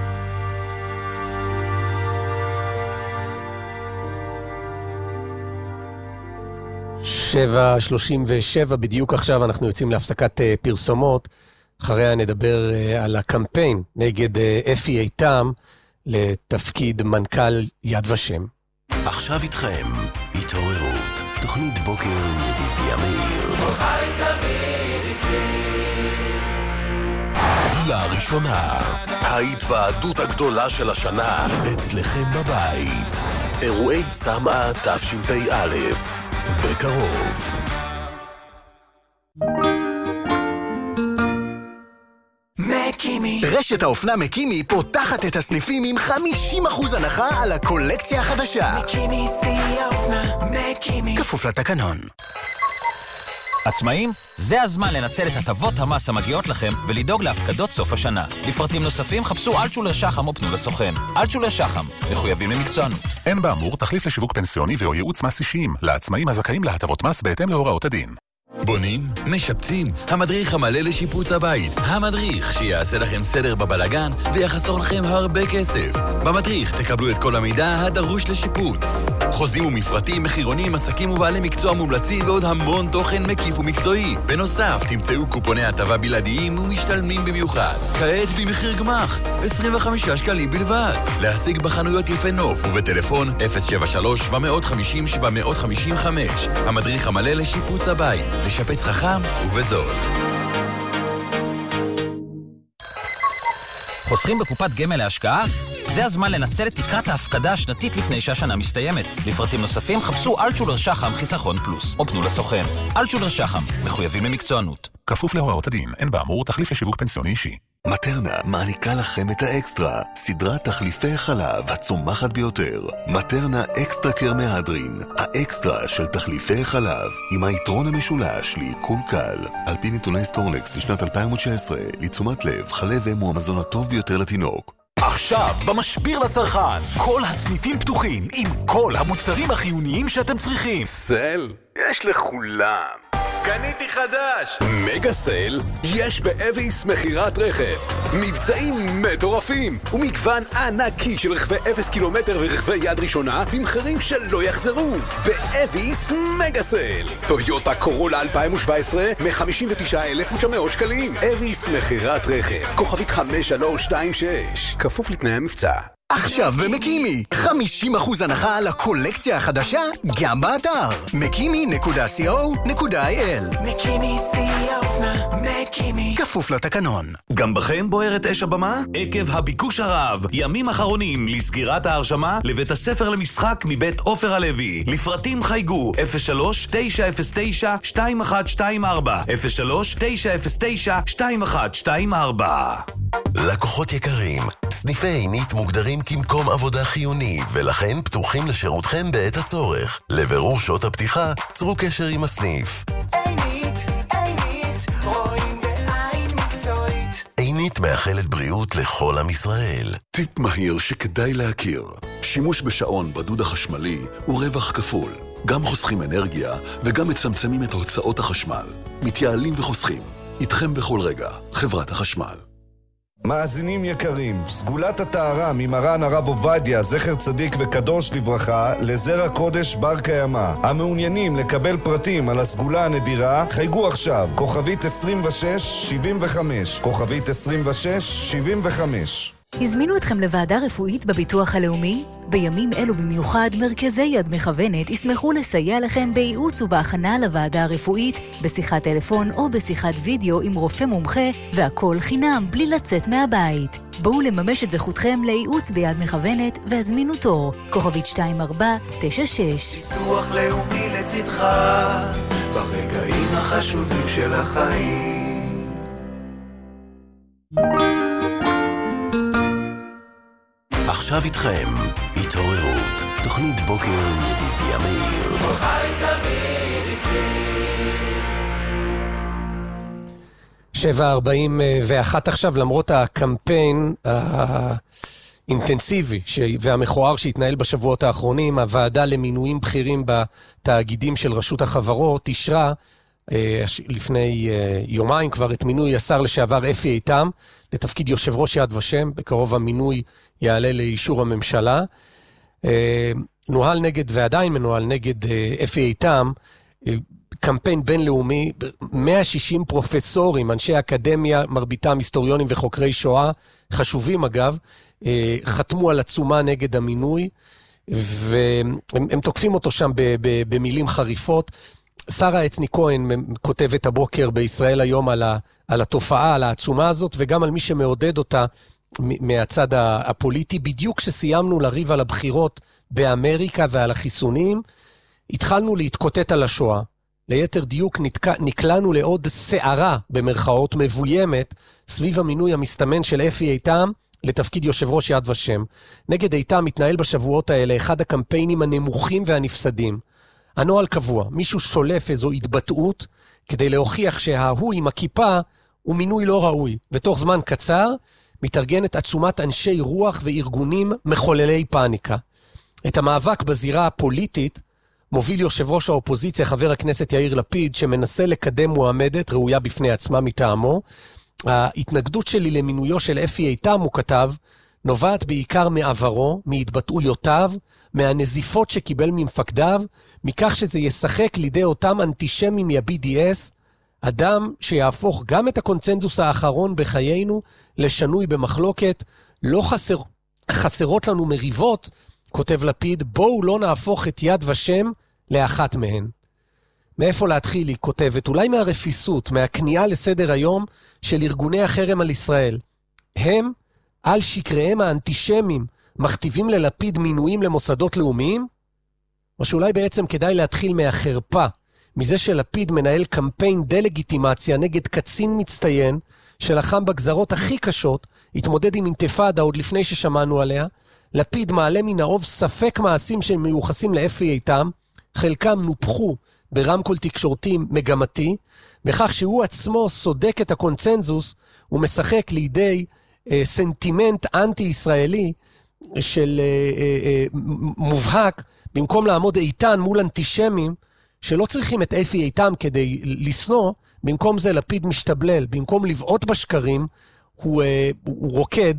שבע שלושים ושבע בדיוק עכשיו אנחנו יוצאים להפסקת פרסומות. אחריה נדבר על הקמפיין נגד אפי איתם לתפקיד מנכ"ל יד ושם. עכשיו איתכם, התעוררות, תוכנית בוקר עם ידידיה מאיר. לראשונה, ההתוועדות הגדולה של השנה אצלכם בבית. אירועי צמאה תשפ"א, בקרוב. מקימי. רשת האופנה מקימי פותחת את הסניפים עם חמישים אחוז הנחה על הקולקציה החדשה. מקימי שיא האופנה, מקימי. כפוף לתקנון. עצמאים? זה הזמן לנצל את הטבות המס המגיעות לכם ולדאוג להפקדות סוף השנה. לפרטים נוספים חפשו אלטשולר שחם או פנו לסוכן. אלטשולר שחם, מחויבים למקצוענות. אין באמור תחליף לשיווק פנסיוני ואו ייעוץ מס אישיים לעצמאים הזכאים להטבות מס בהתאם להוראות הדין. בונים, משפצים, המדריך המלא לשיפוץ הבית. המדריך שיעשה לכם סדר בבלגן ויחסור לכם הרבה כסף. במדריך תקבלו את כל המידע הדרוש לשיפוץ. חוזים ומפרטים, מחירונים, עסקים ובעלי מקצוע מומלצים ועוד המון תוכן מקיף ומקצועי. בנוסף, תמצאו קופוני הטבה בלעדיים ומשתלמים במיוחד. כעת במחיר גמח, עשרים וחמישה שקלים בלבד. להשיג בחנויות יפה נוף ובטלפון אפס שבע שלוש שבע חמש אפס שבע חמש חמש. המדריך המלא לשיפוץ הבית. לשפץ חכם ובזול. חוסכים בקופת גמל להשקעה? זה הזמן לנצל את תקרת ההפקדה השנתית לפני שהשנה מסתיימת. לפרטים נוספים חפשו אלטשולר שחם חיסכון פלוס, או פנו לסוכן. אלטשולר שחם, מחויבים למקצוענות. כפוף להוראות הדין, אין באמור תחליף לשיווק פנסיוני אישי. מטרנה מעניקה לכם את האקסטרה, סדרת תחליפי חלב הצומחת ביותר. מטרנה אקסטרה קר מהדרין, האקסטרה של תחליפי חלב, עם היתרון המשולש לעיכול קל. על פי נתוני סטורנקס לשנת אלפיים תשע עשרה, לתשומת לב, חלב אם הוא המזון הטוב ביותר לתינוק. עכשיו, במשביר לצרכן, כל הסניפים פתוחים עם כל המוצרים החיוניים שאתם צריכים. סל, יש לכולם. קניתי חדש! מגה סייל יש באביס מחירת רכב. מבצעים מטורפים ומגוון ענקי של רכבי אפס קילומטר ורכבי יד ראשונה במחירים שלא יחזרו. באביס מגה סייל. טויוטה קורולה אלפיים שבע עשרה מ-חמישים ותשעה אלף ותשע מאות שקלים. אביס מחירת רכב. כוכבית חמש שלוש שתיים שש. כפוף לתנאי המבצע. עכשיו במקימי, חמישים אחוז הנחה על הקולקציה החדשה, גם באתר מקימי נקודה סי או נקודה איי אל. מקימי שיא האופנה, מקימי. כפוף לתקנון. גם בכם בוערת אש הבמה? עקב הביקוש הרב, ימים אחרונים לסגירת ההרשמה לבית הספר למשחק מבית עופר הלוי. לפרטים חייגו אפס שלוש תשע אפס תשע שתיים אחת שתיים ארבע אפס שלוש תשע אפס תשע שתיים אחת שתיים ארבע. לקוחות יקרים, סניפי עינית מוגדרים כמקום עבודה חיוני ולכן פתוחים לשירותכם בעת הצורך. לבירור שעות הפתיחה, צרו קשר עם הסניף. עינית, עינית, רואים בעין מקצועית. עינית מאחלת בריאות לכל עם ישראל. טיפ מהיר שכדאי להכיר. שימוש בשעון בדוד החשמלי הוא רווח כפול. גם חוסכים אנרגיה וגם מצמצמים את הוצאות החשמל. מתייעלים וחוסכים. איתכם בכל רגע, חברת החשמל. מאזינים יקרים, סגולת הטהרה ממרן הרב עובדיה, זכר צדיק וקדוש לברכה, לזרע קודש בר קיימא. המעוניינים לקבל פרטים על הסגולה הנדירה, חייגו עכשיו, כוכבית עשרים ושש שבעים וחמש, כוכבית עשרים ושש שבעים וחמש. הזמינו אתכם לוועדה רפואית בביטוח הלאומי? בימים אלו במיוחד, מרכזי יד מכוונת ישמחו לסייע לכם בייעוץ ובהכנה לוועדה הרפואית, בשיחת טלפון או בשיחת וידאו עם רופא מומחה, והכל חינם בלי לצאת מהבית. בואו לממש את זכותכם לייעוץ ביד מכוונת והזמינו תור. כוכבית שתיים ארבע תשע שש. ביטוח לאומי לצדך, ברגעים החשובים של החיים. עכשיו איתכם, התעוררות, תוכנית בוקר עם ידידיה מאיר. חי תמיד איתי. שבע ארבעים ואחת עכשיו, למרות הקמפיין האינטנסיבי והמכוער שהתנהל בשבועות האחרונים, הוועדה למינויים בכירים בתאגידים של רשות החברות אישרה לפני יומיים כבר את מינוי השר לשעבר אפי איתם לתפקיד יושב ראש יד ושם. בקרוב המינוי יעלה לאישור הממשלה. נוהל נגד, ועדיין מנוהל נגד אפי איתם, קמפיין בינלאומי. מאה ושישים פרופסורים, אנשי אקדמיה, מרביתם היסטוריונים וחוקרי שואה, חשובים אגב, חתמו על עצומה נגד המינוי, והם הם תוקפים אותו שם ב, ב, במילים חריפות. שרה עצני כהן כותבת הבוקר בישראל היום על, ה, על התופעה, על העצומה הזאת, וגם על מי שמעודד אותה מהצד הפוליטי. בדיוק כשסיימנו לריב על הבחירות באמריקה ועל החיסונים, התחלנו להתקוטט על השואה. ליתר דיוק נתק... נקלענו לעוד שערה במרכאות מבוימת סביב המינוי המסתמן של אפי איתם לתפקיד יושב ראש יד ושם. נגד איתם מתנהל בשבועות האלה אחד הקמפיינים הנמוכים והנפסדים. הנוהל קבוע, מישהו שולף איזו התבטאות כדי להוכיח שההוא עם הכיפה הוא מינוי לא ראוי, ותוך זמן קצר מתארגנת עצומת אנשי רוח וארגונים מחוללי פאניקה. את המאבק בזירה הפוליטית מוביל יושב ראש האופוזיציה חבר הכנסת יאיר לפיד, שמנסה לקדם מועמדת ראויה בפני עצמה מטעמו. ההתנגדות שלי למינויו של אפי איתם, הוא כתב, נובעת בעיקר מעברו, מהתבטאויותיו, מהנזיפות שקיבל ממפקדיו, מכך שזה ישחק לידי אותם אנטישמים מה-בי די אס, אדם שיהפוך גם את הקונצנזוס האחרון בחיינו לשנוי במחלוקת. לא חסר, חסרות לנו מריבות, כותב לפיד, בואו לא נהפוך את יד ושם לאחת מהן. מאיפה להתחיל, היא כותבת? אולי מהרפיסות, מהכניעה לסדר היום של ארגוני החרם על ישראל. הם, על שקריהם האנטישמים, מכתיבים ללפיד מינויים למוסדות לאומיים? או שאולי בעצם כדאי להתחיל מהחרפה, מזה שלפיד מנהל קמפיין דלגיטימציה נגד קצין מצטיין, שלחם בגזרות הכי קשות, התמודד עם אינתיפאדה עוד לפני ששמענו עליה. לפיד מעלה מן האוב ספק מעשים שמיוחסים לאפי איתם, חלקם נופחו ברמקול תקשורתי מגמתי, בכך שהוא עצמו סודק את הקונצנזוס, ומשחק לידי אה, סנטימנט אנטי-ישראלי של אה, אה, אה, מובהק, במקום לעמוד איתן מול אנטישמים, שלא צריכים את אפי איתם כדי לסנוע, במקום זה לפיד משתבלל, במקום לבעוט בשקרים, הוא, הוא רוקד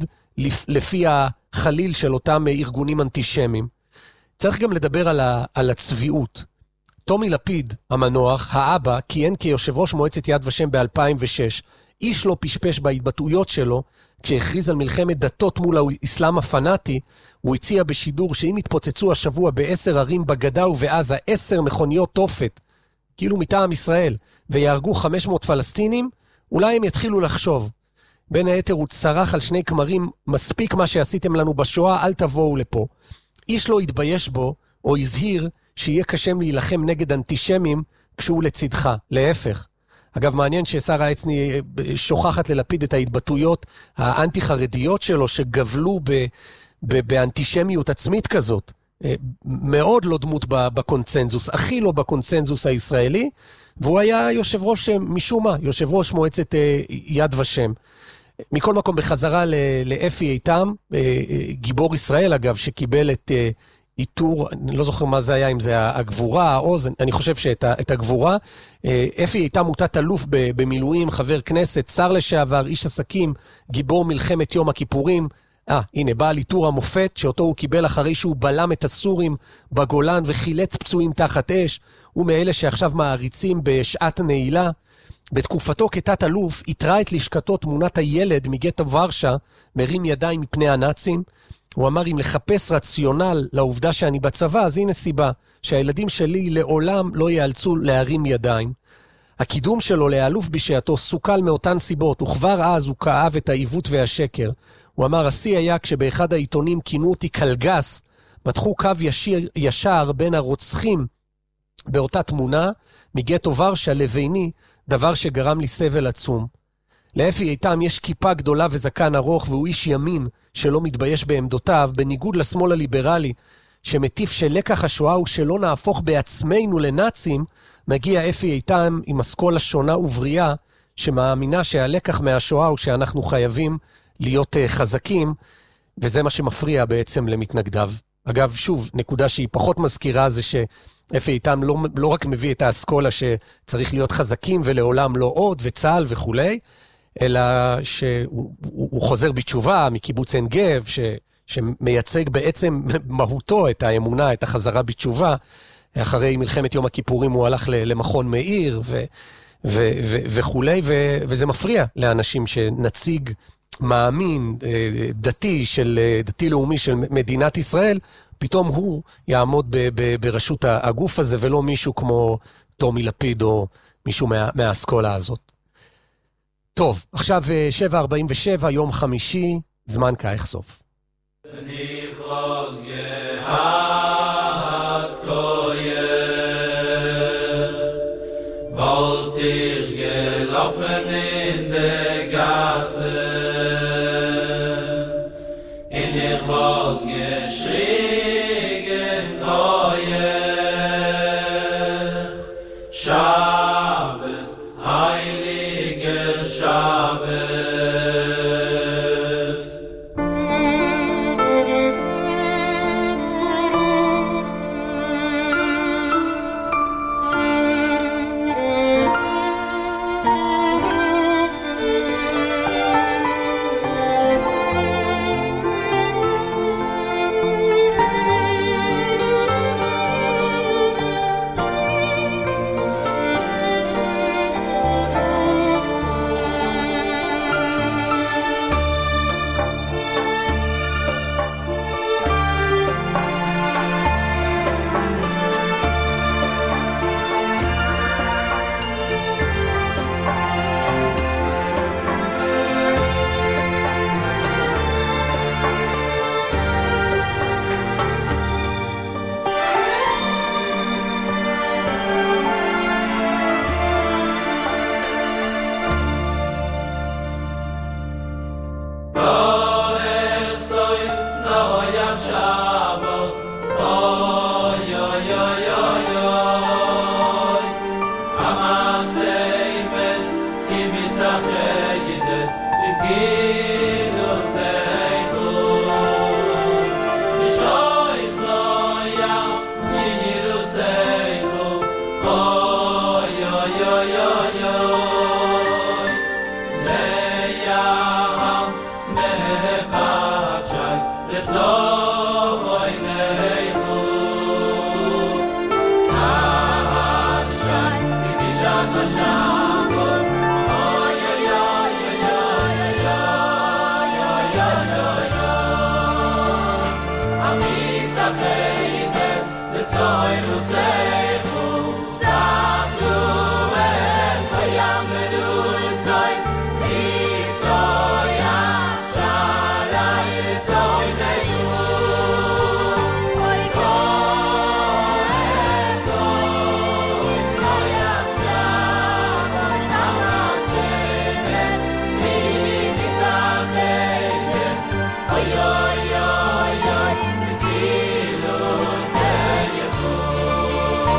לפי החליל של אותם ארגונים אנטישמיים. צריך גם לדבר על, ה, על הצביעות. טומי לפיד, המנוח, האבא, כיהן כיושב ראש מועצת יד ושם ב-אלפיים ושש. איש לא פשפש בהתבטאויות שלו, כשהכריז על מלחמת דתות מול האסלאם הפנאטי, הוא הציע בשידור שאם התפוצצו השבוע בעשר ערים בגדה ובעזה, עשר מכוניות תופת, כאילו מטעם ישראל, ויהרגו חמש מאות פלסטינים, אולי הם יתחילו לחשוב. בין היתר הוא צרח על שני כמרים, מספיק מה שעשיתם לנו בשואה, אל תבואו לפה. איש לא יתבייש בו, או יזהיר שיהיה קשה להילחם נגד אנטישמים כשהוא לצדך, להפך. אגב, מעניין ששרה עצני שוכחת ללפיד את ההתבטאויות האנטי-חרדיות שלו, שגבלו ב, ב, באנטישמיות עצמית כזאת. מאוד לא דמות בקונצנזוס, הכי לא בקונצנזוס הישראלי, והוא היה יושב ראש, משום מה, יושב ראש מועצת יד ושם. מכל מקום, בחזרה לאפי איתם, גיבור ישראל אגב, שקיבל את איתור, אני לא זוכר מה זה היה, אם זה הגבורה, העוז, אני חושב שאת הגבורה, אפי איתם מוטת אלוף במילואים, חבר כנסת, שר לשעבר, איש עסקים, גיבור מלחמת יום הכיפורים, אה, הנה, בעל איתור המופת, שאותו הוא קיבל אחרי שהוא בלם את הסורים בגולן וחילץ פצועים תחת אש, הוא מאלה שעכשיו מעריצים בשעת נעילה. בתקופתו כתת אלוף, התראה את לשכתו תמונת הילד מגטו ורשה, מרים ידיים מפני הנאצים. הוא אמר, אם לחפש רציונל לעובדה שאני בצבא, אז הנה סיבה, שהילדים שלי לעולם לא ייאלצו להרים ידיים. הקידום שלו לאלוף בשעתו סוכל מאותן סיבות, וכבר אז הוא כאב את העיוות והשקר. הוא אמר, השיא היה כשבאחד העיתונים כינו אותי קלגס, מתחו קו ישיר, ישר בין הרוצחים באותה תמונה, מגטו ורשה לביני, דבר שגרם לי סבל עצום. לאפי איתם יש כיפה גדולה וזקן ארוך, והוא איש ימין שלא מתבייש בעמדותיו, בניגוד לשמאל הליברלי, שמטיף שלקח השואה הוא שלא נהפוך בעצמנו לנאצים, מגיע אפי איתם עם אסכולה שונה ובריאה, שמאמינה שהלקח מהשואה הוא שאנחנו חייבים להיות uh, חזקים, וזה מה שמפריע בעצם למתנגדיו. אגב, שוב, נקודה שהיא פחות מזכירה זה שאפי איתם לא, לא רק מביא את האסכולה שצריך להיות חזקים ולעולם לא עוד, וצהל וכו', אלא שהוא הוא, הוא חוזר בתשובה מקיבוץ עין גב, ש, שמייצג בעצם מהותו את האמונה, את החזרה בתשובה. אחרי מלחמת יום הכיפורים הוא הלך למכון מאיר ו, ו, ו, וכו', ו, וזה מפריע לאנשים שנציג מאמין, דתי, של, דתי לאומי של מדינת ישראל, פתאום הוא יעמוד ב, ב, בראשות הגוף הזה, ולא מישהו כמו טומי לפיד או מישהו מה, מהאסכולה הזאת. טוב, עכשיו שבע ארבעים ושבע, יום חמישי, זמן כאיך סוף. ניחרון יהד koyer wollt ihr gelaufen in der Gasse in ihr wollt geschrien koyer Shabbos, heiliger Shabbos Oh Oy, oy, oy, oy,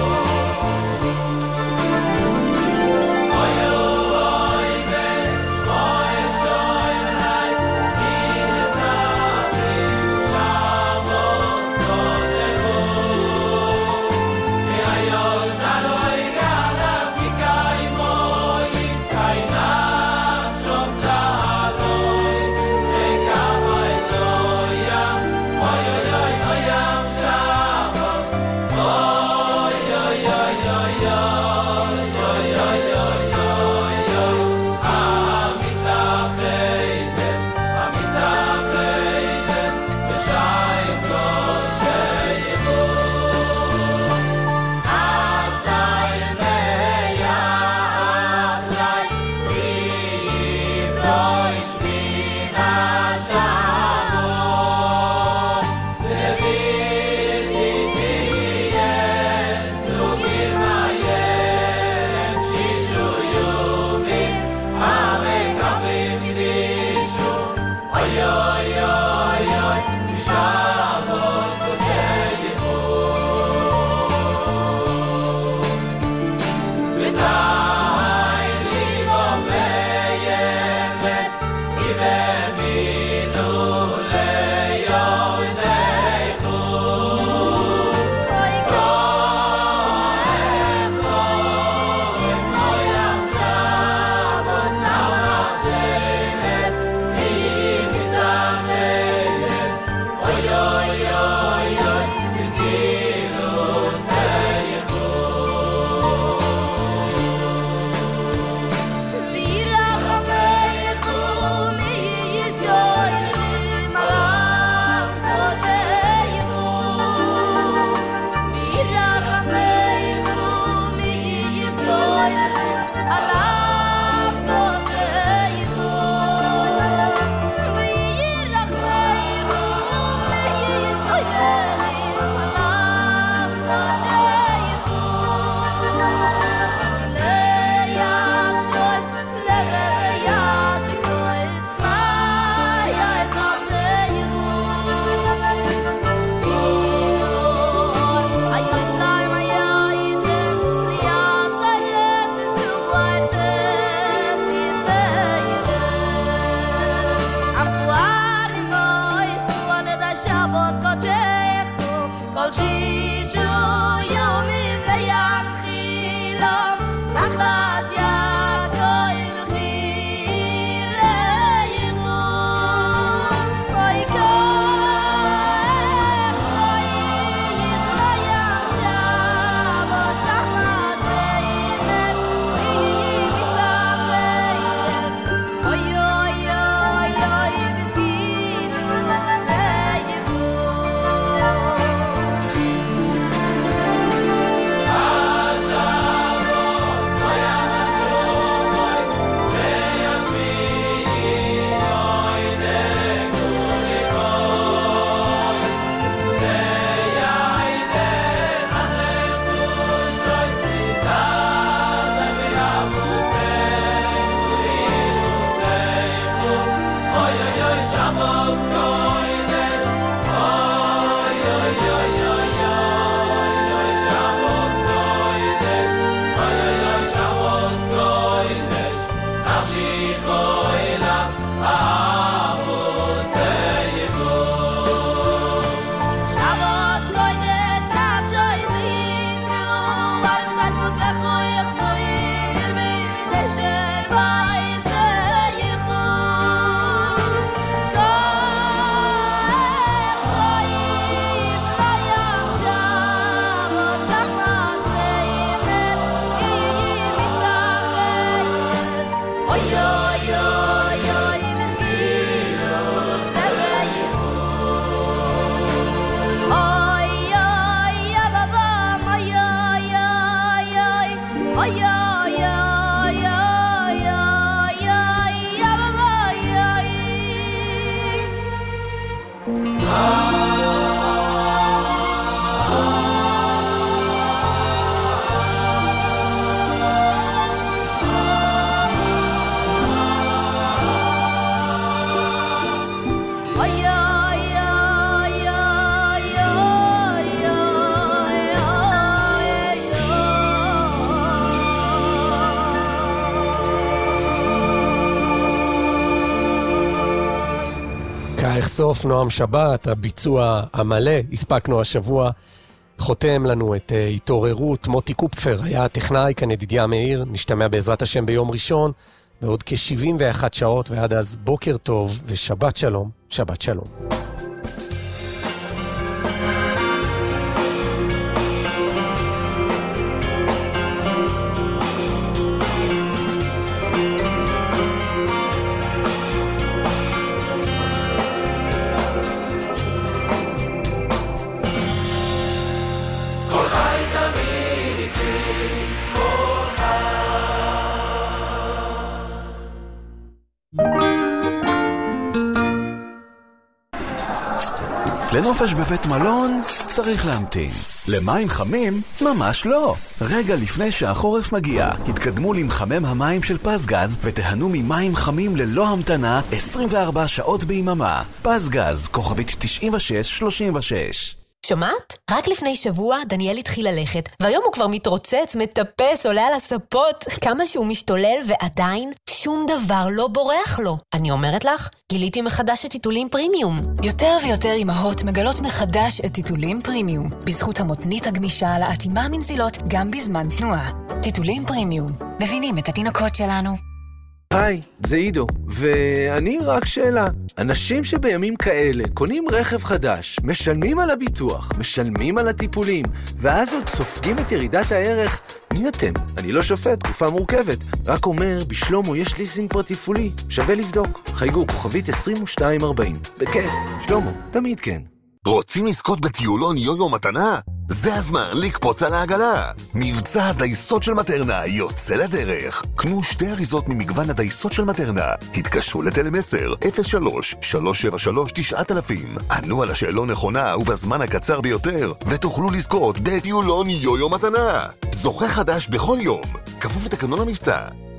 סוף נועם שבת, הביצוע המלא, הספקנו השבוע, חותם לנו את uh, התעוררות. מוטי קופפר היה הטכנאי, כאן ידידיה מאיר, נשתמע בעזרת השם ביום ראשון, בעוד כ-שבעים ואחת שעות, ועד אז בוקר טוב ושבת שלום, שבת שלום. לנופש בבית מלון צריך להמתין. למים חמים? ממש לא. רגע לפני שהחורף מגיע, התקדמו למחמם המים של פסגז ותהנו ממים חמים ללא המתנה עשרים וארבע שעות ביממה. פסגז, כוכבית תשעים ושש שלושים ושש. שומעת? רק לפני שבוע דניאל התחיל ללכת, והיום הוא כבר מתרוצץ, מטפס, עולה על הספות, כמה שהוא משתולל ועדיין שום דבר לא בורח לו. אני אומרת לך, גיליתי מחדש את טיטולים פרימיום. יותר ויותר אמהות מגלות מחדש את טיטולים פרימיום, בזכות המותנית הגמישה להתאימה מנזילות גם בזמן תנועה. טיטולים פרימיום, מבינים את התינוקות שלנו. היי, זה עידו, ואני רק שאלה. אנשים שבימים כאלה קונים רכב חדש, משלמים על הביטוח, משלמים על הטיפולים, ואז עוד סופגים את ירידת הערך, מי אתם? אני לא שופט, תקופה מורכבת. רק אומר, בשלומו יש ליסינג פרטי פולי, שווה לבדוק. חייגו, כוכבית עשרים ושתיים ארבעים. בכיף, שלומו, תמיד כן. רוצים לזכות בטיולון יו-יו מתנה? זה הזמן לקפוץ על העגלה. מבצע הדייסות של מטרנה יוצא לדרך. קנו שתי אריזות ממגוון הדייסות של מטרנה. התקשרו לטלמסר אפס שלוש שלוש שבע שלוש תשע אלפים. ענו על השאלון נכונה ובזמן הקצר ביותר, ותוכלו לזכות בטיולון יו-יו מתנה. זוכה חדש בכל יום. כפוף לתקנון המבצע.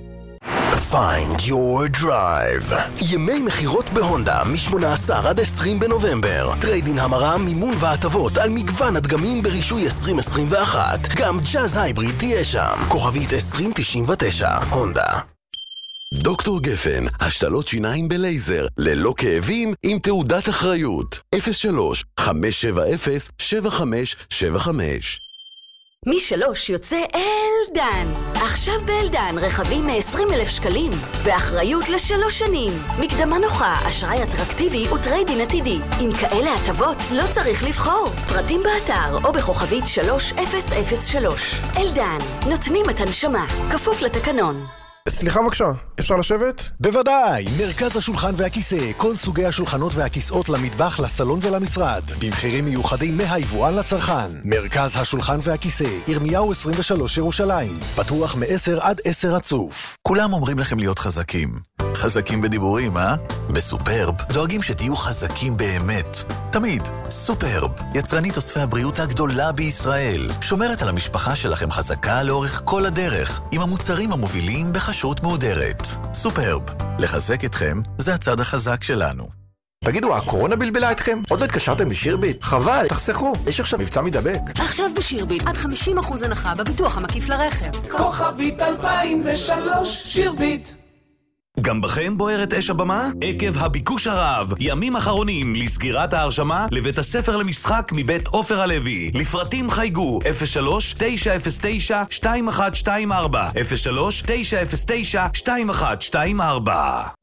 Find your drive. ימי מחירות בהונדה מ-שמונה עשר עד עשרים בנובמבר. טריידין המרה, מימון והטבות על מגוון הדגמים ברישוי עשרים עשרים ואחת. גם ג'אז הייבריד תהיה שם. כוכבית עשרים תשעים ותשע. הונדה. דוקטור גפן, השתלות שיניים בלייזר, ללא כאבים, עם תעודת אחריות. אפס שלוש חמש שבע אפס שבע חמש שבע חמש. משלוש יוצא אלדן. עכשיו באלדן רכבים מ-עשרים אלף שקלים ואחריות לשלוש שנים. מקדמה נוחה, אשראי אטרקטיבי וטריידין עתידי. עם כאלה הטבות לא צריך לבחור. פרטים באתר או בכוכבית שלוש אפס אפס שלוש. אלדן, נותנים את הנשמה. כפוף לתקנון. סליחה בבקשה, אפשר לשבת? בוודאי, מרכז השולחן והכיסא, כל סוגי השולחנות והכיסאות למטבח, לסלון ולמשרד, במחירים מיוחדים מהיבואן לצרכן. מרכז השולחן והכיסא, ירמיהו עשרים ושלוש ירושלים, פתוח מ-עשר עד עשר רצוף. כולם אומרים לכם להיות חזקים. חזקים בדיבורים, אה? בסופרב דואגים שתהיו חזקים באמת. תמיד, סופרב, יצרנית אוספי הבריאות הגדולה בישראל, שומרת על המשפחה שלכם חזקה לאורך כל הדרך, עם המוצרים המובילים בחשרות מהודרת. סופרב, לחזק אתכם זה הצד החזק שלנו. תגידו, הקורונה בלבלה אתכם? עוד לא התקשרתם בשירביט? חבל, תחסכו, יש עכשיו מבצע מדבק. עכשיו בשירביט, עד חמישים אחוז הנחה בביטוח המקיף לרכב. כוכבית אלפיים ושלוש, שירביט. גם בכם בוערת אש הבמה? עקב הביקוש הרב, ימים אחרונים לסגירת ההרשמה לבית הספר למשחק מבית עופר הלוי. לפרטים חייגו אפס שלוש תשע אפס תשע שתיים אחת שתיים ארבע אפס שלוש תשע אפס תשע שתיים אחת שתיים ארבע.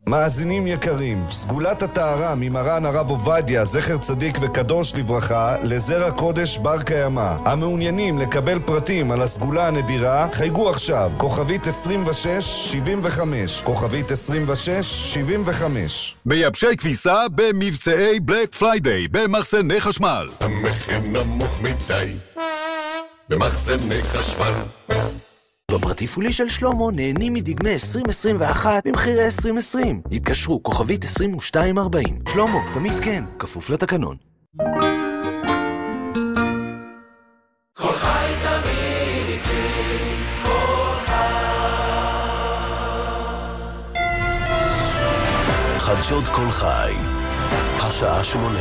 מאזינים יקרים, סגולת הטהרה ממרן הרב עובדיה, זכר צדיק וקדוש לברכה, לזרע קודש בר קיימא. המעוניינים לקבל פרטים על הסגולה הנדירה, חייגו עכשיו, כוכבית עשרים ושש שבעים וחמש, כוכבית עשרים ושש שבעים וחמש. מייבשי כביסה במבצעי בלק פריידיי במחסני חשמל. המחיר נמוך מדי במחסני חשמל. בפרטי פולי של שלמה נהנים מדגמי עשרים עשרים ואחת במחירי עשרים עשרים. התקשרו כוכבית עשרים ושתיים ארבעים. שלמה, תמיד כן, כפוף לתקנון. כל חי תמיד איתי, כל חי. חדשות כל חי, השעה שמונה.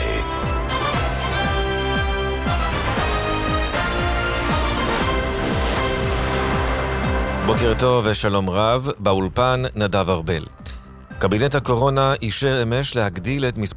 בוקר טוב ושלום רב, באולפן נדב ארבל. קבינט הקורונה אישר אמש להגדיל את מספר